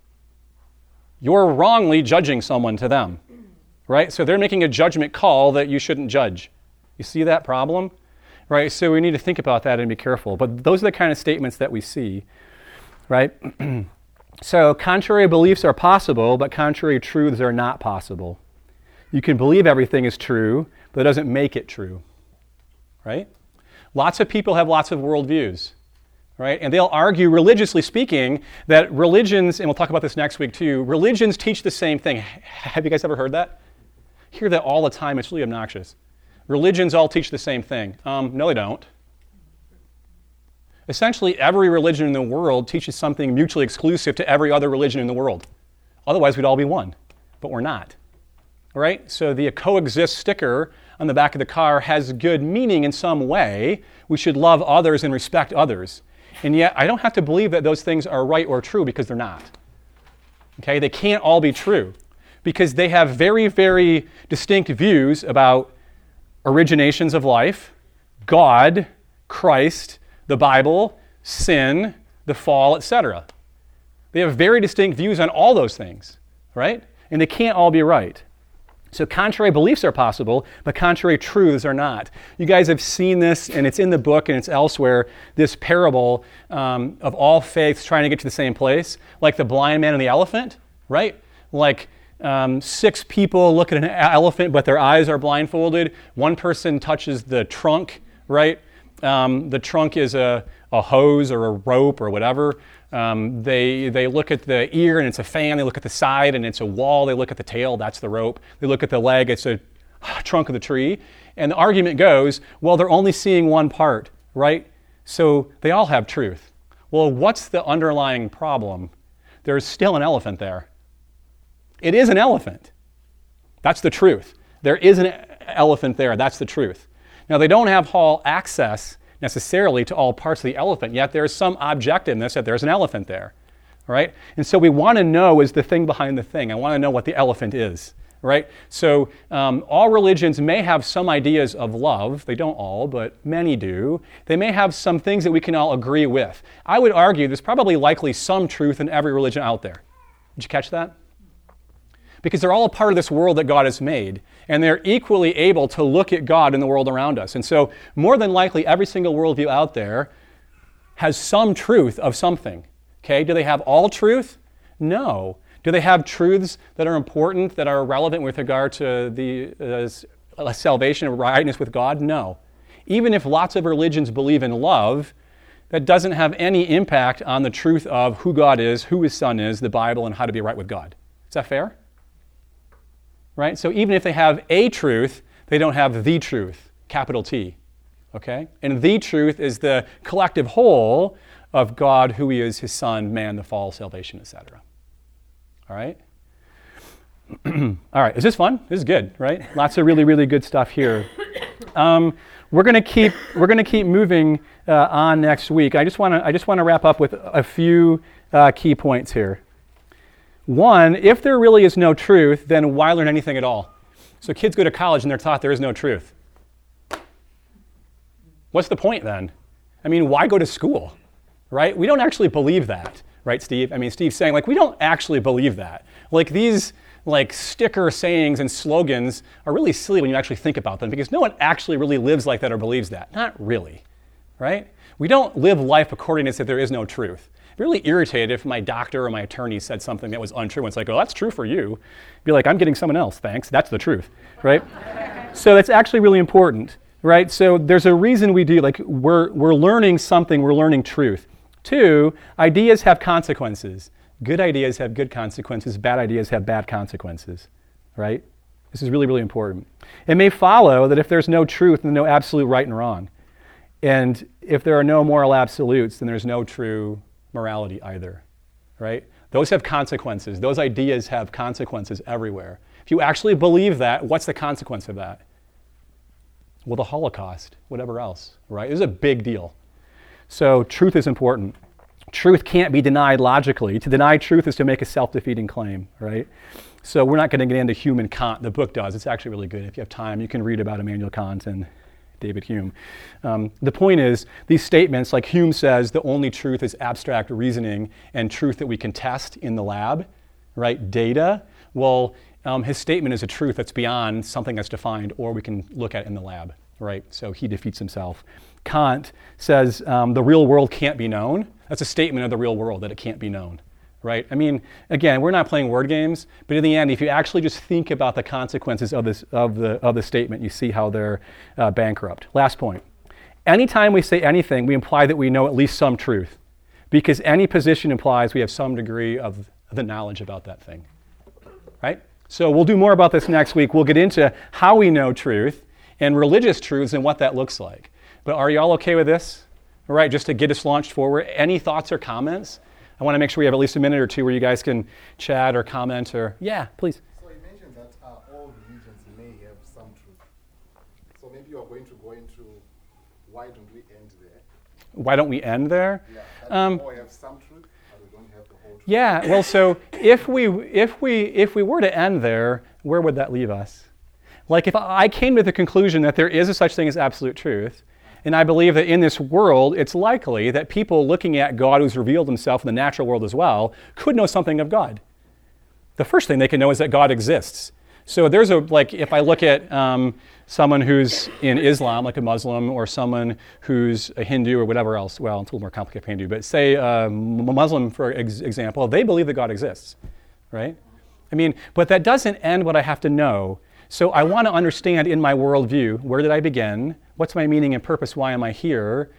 You're wrongly judging someone to them, right? So they're making a judgment call that you shouldn't judge. You see that problem? Right, so we need to think about that and be careful. But those are the kind of statements that we see, right? So contrary beliefs are possible, but contrary truths are not possible. You can believe everything is true, but it doesn't make it true, right? Lots of people have lots of worldviews, right? And they'll argue, religiously speaking, that religions, and we'll talk about this next week too, religions teach the same thing. Have you guys ever heard that? I hear that all the time. It's really obnoxious. Religions all teach the same thing. No, they don't. Essentially, every religion in the world teaches something mutually exclusive to every other religion in the world. Otherwise, we'd all be one, but we're not. All right? So the coexist sticker on the back of the car has good meaning in some way. We should love others and respect others. And yet, I don't have to believe that those things are right or true because they're not. Okay? They can't all be true because they have very, very distinct views about originations of life, God, Christ, the Bible, sin, the fall, etc. They have very distinct views on all those things, right? And they can't all be right. So contrary beliefs are possible, but contrary truths are not. You guys have seen this, and it's in the book and it's elsewhere, this parable of all faiths trying to get to the same place, like the blind man and the elephant, right? Like 6 people look at an elephant, but their eyes are blindfolded. One person touches the trunk, right? The trunk is a hose or a rope or whatever. They look at the ear and it's a fan. They look at the side and it's a wall. They look at the tail, that's the rope. They look at the leg, it's a trunk of the tree. And the argument goes, well, they're only seeing one part, right? So they all have truth. Well, what's the underlying problem? There's still an elephant there. It is an elephant. That's the truth. There is an elephant there. That's the truth. Now, they don't have hall access necessarily to all parts of the elephant, yet there's some objectiveness that there's an elephant there, right? And so we want to know is the thing behind the thing. I want to know what the elephant is, right? So all religions may have some ideas of love. They don't all, but many do. They may have some things that we can all agree with. I would argue there's probably likely some truth in every religion out there. Did you catch that? Because they're all a part of this world that God has made, and they're equally able to look at God in the world around us. And so more than likely, every single worldview out there has some truth of something. Okay, do they have all truth? No. Do they have truths that are important, that are relevant with regard to the salvation and rightness with God? No. Even if lots of religions believe in love, that doesn't have any impact on the truth of who God is, who His Son is, the Bible, and how to be right with God. Is that fair? Right? So even if they have a truth, they don't have the truth, capital T. Okay? And the truth is the collective whole of God, who He is, His Son, man, the fall, salvation, etc. All right? All right. Is this fun? This is good, right? Lots of really, really good stuff here. We're going to keep moving on next week. I just want to wrap up with a few key points here. One, if there really is no truth, then why learn anything at all? So kids go to college and they're taught there is no truth. What's the point then? I mean, why go to school, right? We don't actually believe that, right, Steve? I mean, Steve's saying, like, we don't actually believe that. Like, these, like, sticker sayings and slogans are really silly when you actually think about them, because no one actually really lives like that or believes that. Not really, right? We don't live life according to that there is no truth. I'd be really irritated if my doctor or my attorney said something that was untrue, and it's like, oh, that's true for you. Be like, I'm getting someone else, thanks. That's the truth, right? So that's actually really important. Right? So there's a reason we do, like, we're learning something, we're learning truth. Two, ideas have consequences. Good ideas have good consequences, bad ideas have bad consequences. Right? This is really, really important. It may follow that if there's no truth, then no absolute right and wrong. And if there are no moral absolutes, then there's no true morality either. Right? Those have consequences. Those ideas have consequences everywhere. If you actually believe that, what's the consequence of that? Well, the Holocaust, whatever else, right? This is a big deal. So truth is important. Truth can't be denied logically. To deny truth is to make a self-defeating claim, right? So we're not going to get into Hume and Kant. The book does. It's actually really good. If you have time, you can read about Immanuel Kant and David Hume. The point is, these statements, like Hume says, the only truth is abstract reasoning and truth that we can test in the lab, right? Data. Well, his statement is a truth that's beyond something that's defined or we can look at in the lab, right? So he defeats himself. Kant says the real world can't be known. That's a statement of the real world, that it can't be known, right? I mean, again, we're not playing word games, but in the end, if you actually just think about the consequences of the statement, you see how they're bankrupt. Last point. Anytime we say anything, we imply that we know at least some truth, because any position implies we have some degree of the knowledge about that thing, right? So we'll do more about this next week. We'll get into how we know truth and religious truths and what that looks like. But are you all okay with this? All right, just to get us launched forward. Any thoughts or comments? I want to make sure we have at least a minute or two where you guys can chat or comment or, yeah, please. So you mentioned that all religions may have some truth. So maybe you're going to go into why don't we end there? Why don't we end there? Yeah, that we all have some truth, but we don't have the whole truth. Yeah, well, so if we were to end there, where would that leave us? Like, if I came to the conclusion that there is a such thing as absolute truth, and I believe that in this world, it's likely that people looking at God who's revealed himself in the natural world as well could know something of God. The first thing they can know is that God exists. So there's if I look at someone who's in Islam, like a Muslim, or someone who's a Hindu or whatever else, well, it's a little more complicated for Hindu, but say a Muslim, for example, they believe that God exists, right? I mean, but that doesn't end what I have to know. So I want to understand in my worldview, where did I begin? What's my meaning and purpose? Why am I here?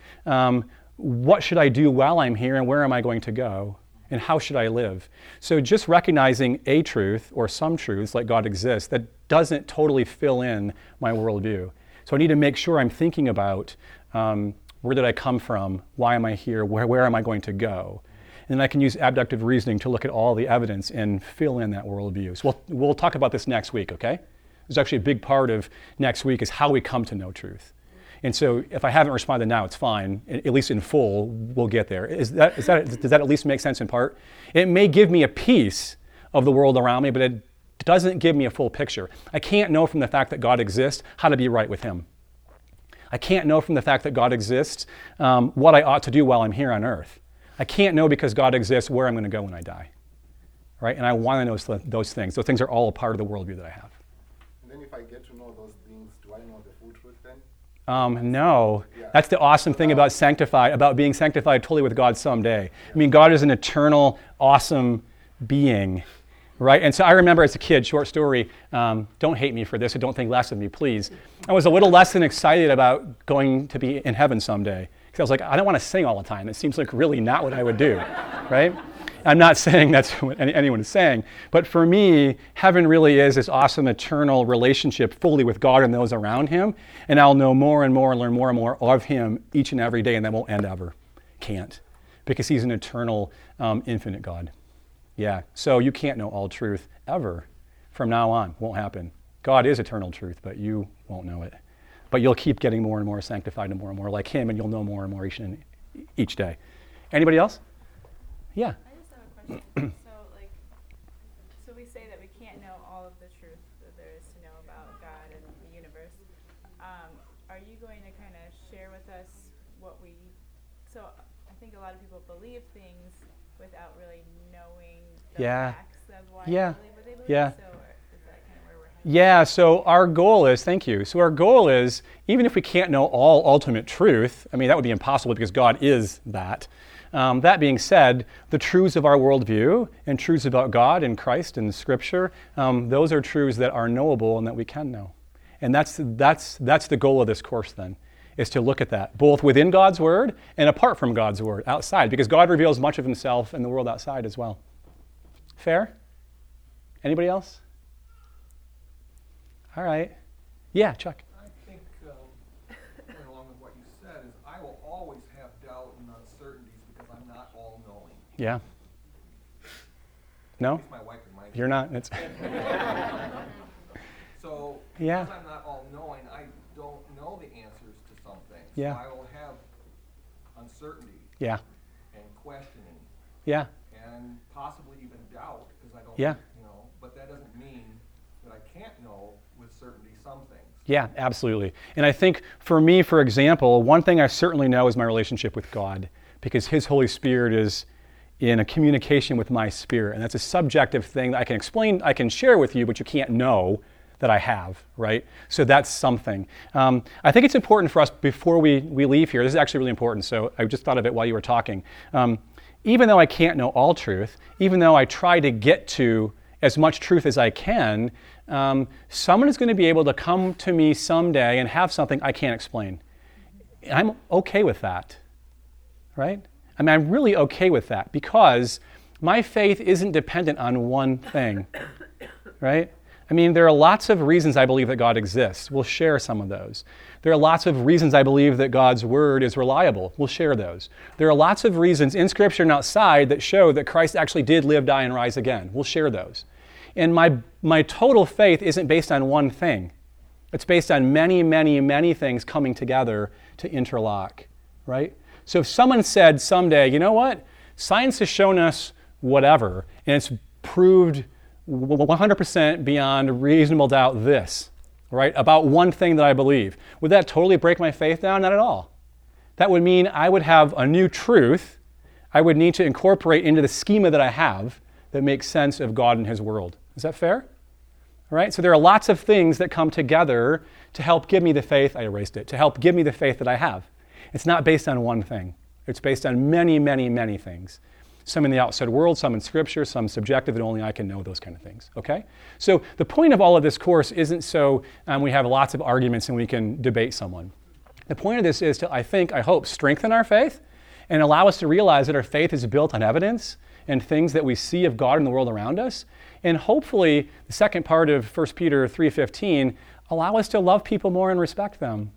What should I do while I'm here, and where am I going to go? And how should I live? So just recognizing a truth or some truths, like God exists, that doesn't totally fill in my worldview. So I need to make sure I'm thinking about where did I come from? Why am I here? Where am I going to go? And then I can use abductive reasoning to look at all the evidence and fill in that worldview. So we'll talk about this next week, okay? It's actually a big part of next week is how we come to know truth. And so if I haven't responded now, it's fine. At least in full, we'll get there. Does that at least make sense in part? It may give me a piece of the world around me, but it doesn't give me a full picture. I can't know from the fact that God exists how to be right with him. I can't know from the fact that God exists what I ought to do while I'm here on earth. I can't know because God exists where I'm going to go when I die, right? And I want to know those things. Those things are all a part of the worldview that I have. And then if I get to know those things, do I know the full truth then? No. Yeah. That's the awesome thing about being sanctified totally with God someday. I mean, God is an eternal, awesome being, right? And so I remember as a kid, short story, don't hate me for this or don't think less of me, please. I was a little less than excited about going to be in heaven someday. Because I was like, I don't want to sing all the time. It seems like really not what I would do, right? I'm not saying that's what anyone is saying. But for me, heaven really is this awesome eternal relationship fully with God and those around him. And I'll know more and more and learn more and more of him each and every day, and that won't end ever. Can't. Because he's an eternal, infinite God. Yeah, so you can't know all truth ever from now on. Won't happen. God is eternal truth, but you won't know it. But you'll keep getting more and more sanctified and more like him, and you'll know more and more each day. Anybody else? Yeah. I just have a question. So we say that we can't know all of the truth that there is to know about God and the universe. Are you going to kind of share with us what we? So I think a lot of people believe things without really knowing the facts of why they believe what they believe. Yeah. So is that kind of where we're headed? Yeah, so our goal is, thank you. So our goal is, even if we can't know all ultimate truth, I mean, that would be impossible because God is that. That being said, the truths of our worldview and truths about God and Christ and Scripture, those are truths that are knowable and that we can know. And that's the goal of this course then, is to look at that, both within God's Word and apart from God's Word, outside, because God reveals much of himself in the world outside as well. Fair? Anybody else? All right. Yeah, Chuck. I think, going along with what you said, is I will always have doubt and uncertainties because I'm not all-knowing. Yeah. No? At least my wife reminds me. You're not. It's So, Yeah. because I'm not all-knowing, I don't know the answers to some things. Yeah. So I will have uncertainty Yeah. and questioning Yeah. and possibly even doubt because I don't, Yeah. but that doesn't mean that I can't know with certainty some things. Yeah, absolutely. And I think for me, for example, one thing I certainly know is my relationship with God, because his Holy Spirit is in a communication with my spirit. And that's a subjective thing that I can explain, I can share with you, but you can't know that I have, right? So that's something. I think it's important for us before we leave here. This is actually really important, so I just thought of it while you were talking. Even though I can't know all truth, even though I try to get to as much truth as I can, someone is going to be able to come to me someday and have something I can't explain. And I'm okay with that, right? I mean, I'm really okay with that because my faith isn't dependent on one thing, right? I mean, there are lots of reasons I believe that God exists. We'll share some of those. There are lots of reasons I believe that God's Word is reliable. We'll share those. There are lots of reasons in Scripture and outside that show that Christ actually did live, die, and rise again. We'll share those. And my total faith isn't based on one thing. It's based on many, many, many things coming together to interlock, right? So if someone said someday, you know what? Science has shown us whatever, and it's proved 100% beyond reasonable doubt this, right? About one thing that I believe. Would that totally break my faith down? Not at all. That would mean I would have a new truth I would need to incorporate into the schema that I have that makes sense of God and his world. Is that fair? All right? So there are lots of things that come together to help give me the faith, I erased it, to help give me the faith that I have. It's not based on one thing. It's based on many, many, many things. Some in the outside world, some in Scripture, some subjective that only I can know, those kind of things, okay? So the point of all of this course isn't so we have lots of arguments and we can debate someone. The point of this is to, I hope, strengthen our faith and allow us to realize that our faith is built on evidence and things that we see of God in the world around us. And hopefully, the second part of 1 Peter 3:15, allow us to love people more and respect them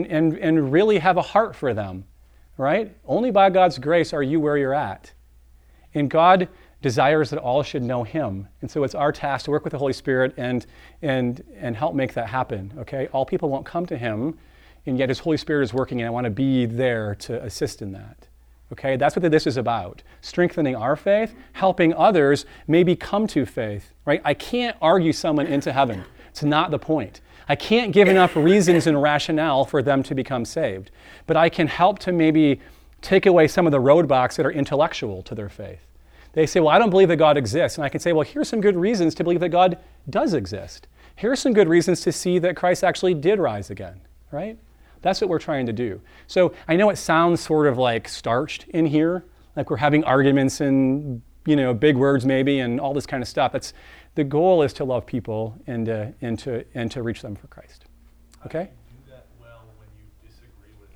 and really have a heart for them, right? Only by God's grace are you where you're at. And God desires that all should know him. And so it's our task to work with the Holy Spirit and help make that happen, okay? All people won't come to him, and yet his Holy Spirit is working, and I want to be there to assist in that. Okay, that's what this is about. Strengthening our faith, helping others maybe come to faith, right? I can't argue someone into heaven. It's not the point. I can't give enough reasons and rationale for them to become saved. But I can help to maybe take away some of the roadblocks that are intellectual to their faith. They say, well, I don't believe that God exists. And I can say, well, here's some good reasons to believe that God does exist. Here's some good reasons to see that Christ actually did rise again, right? That's what we're trying to do. So I know it sounds sort of like starched in here, like we're having arguments and, big words maybe and all this kind of stuff. The goal is to love people and to reach them for Christ. Okay? How do you do that well when you disagree with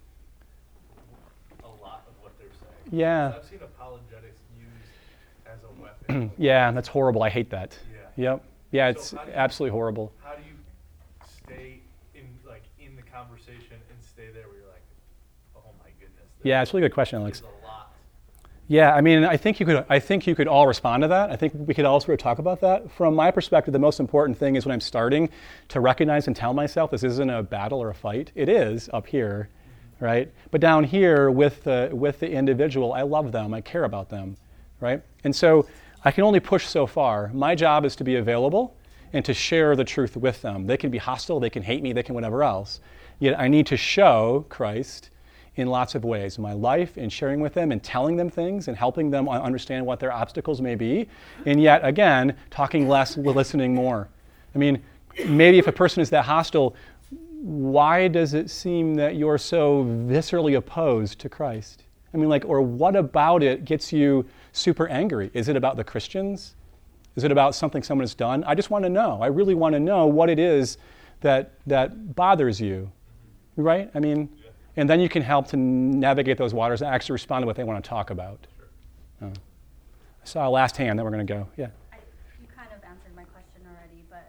a lot of what they're saying? Yeah. I've seen apologetics used as a weapon. Yeah, that's horrible. I hate that. Yeah. Yep. Yeah, So it's how do you- absolutely horrible. How do you stay in the conversation and stay there where you're like, oh my goodness. Yeah, it's a really good question, Alex. Is a lot. Yeah, I mean, I think you could all respond to that. I think we could all sort of talk about that. From my perspective, the most important thing is when I'm starting to recognize and tell myself this isn't a battle or a fight. It is up here, right? But down here with the individual, I love them, I care about them, right? And so I can only push so far. My job is to be available and to share the truth with them. They can be hostile, they can hate me, they can whatever else. Yet I need to show Christ in lots of ways. My life, in sharing with them and telling them things and helping them understand what their obstacles may be. And yet, again, talking less, listening more. I mean, maybe if a person is that hostile, why does it seem that you're so viscerally opposed to Christ? I mean, or what about it gets you super angry? Is it about the Christians? Is it about something someone has done? I just want to know. I really want to know what it is that bothers you, right? I mean, and then you can help to navigate those waters and actually respond to what they want to talk about. I saw a last hand, then we're going to go. Yeah. You kind of answered my question already, but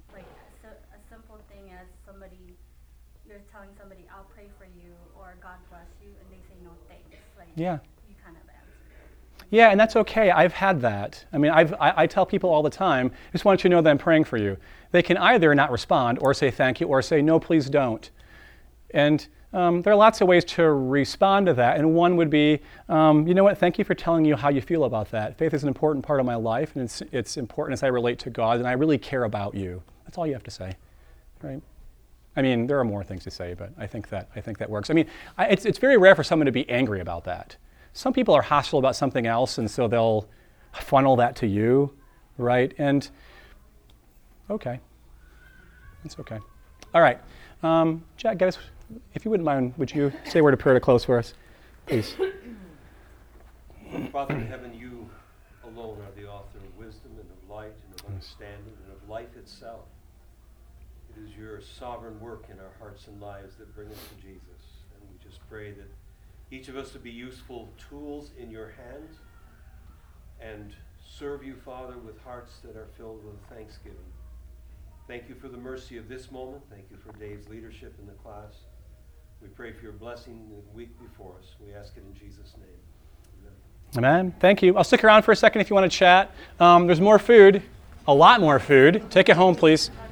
a simple thing as you're telling somebody, I'll pray for you, or God bless you, and they say no thanks. Yeah. You kind of answered it. Yeah, and that's okay. I've had that. I mean, I tell people all the time, I just want you to know that I'm praying for you. They can either not respond or say thank you or say, no, please don't. And there are lots of ways to respond to that. And one would be, you know what, thank you for telling you how you feel about that. Faith is an important part of my life, and it's important as I relate to God, and I really care about you. That's all you have to say, right? I mean, there are more things to say, but I think that works. I mean, it's very rare for someone to be angry about that. Some people are hostile about something else, and so they'll funnel that to you, right? And okay, it's okay. All right, Jack, get us. If you wouldn't mind, would you say a word of prayer to close for us, please? Father in heaven, you alone are the author of wisdom and of light and of understanding and of life itself. It is your sovereign work in our hearts and lives that bring us to Jesus. And we just pray that each of us would be useful tools in your hands and serve you, Father, with hearts that are filled with thanksgiving. Thank you for the mercy of this moment. Thank you for Dave's leadership in the class. We pray for your blessing in the week before us. We ask it in Jesus' name. Amen. Amen. Thank you. I'll stick around for a second if you want to chat. There's more food, a lot more food. Take it home, please.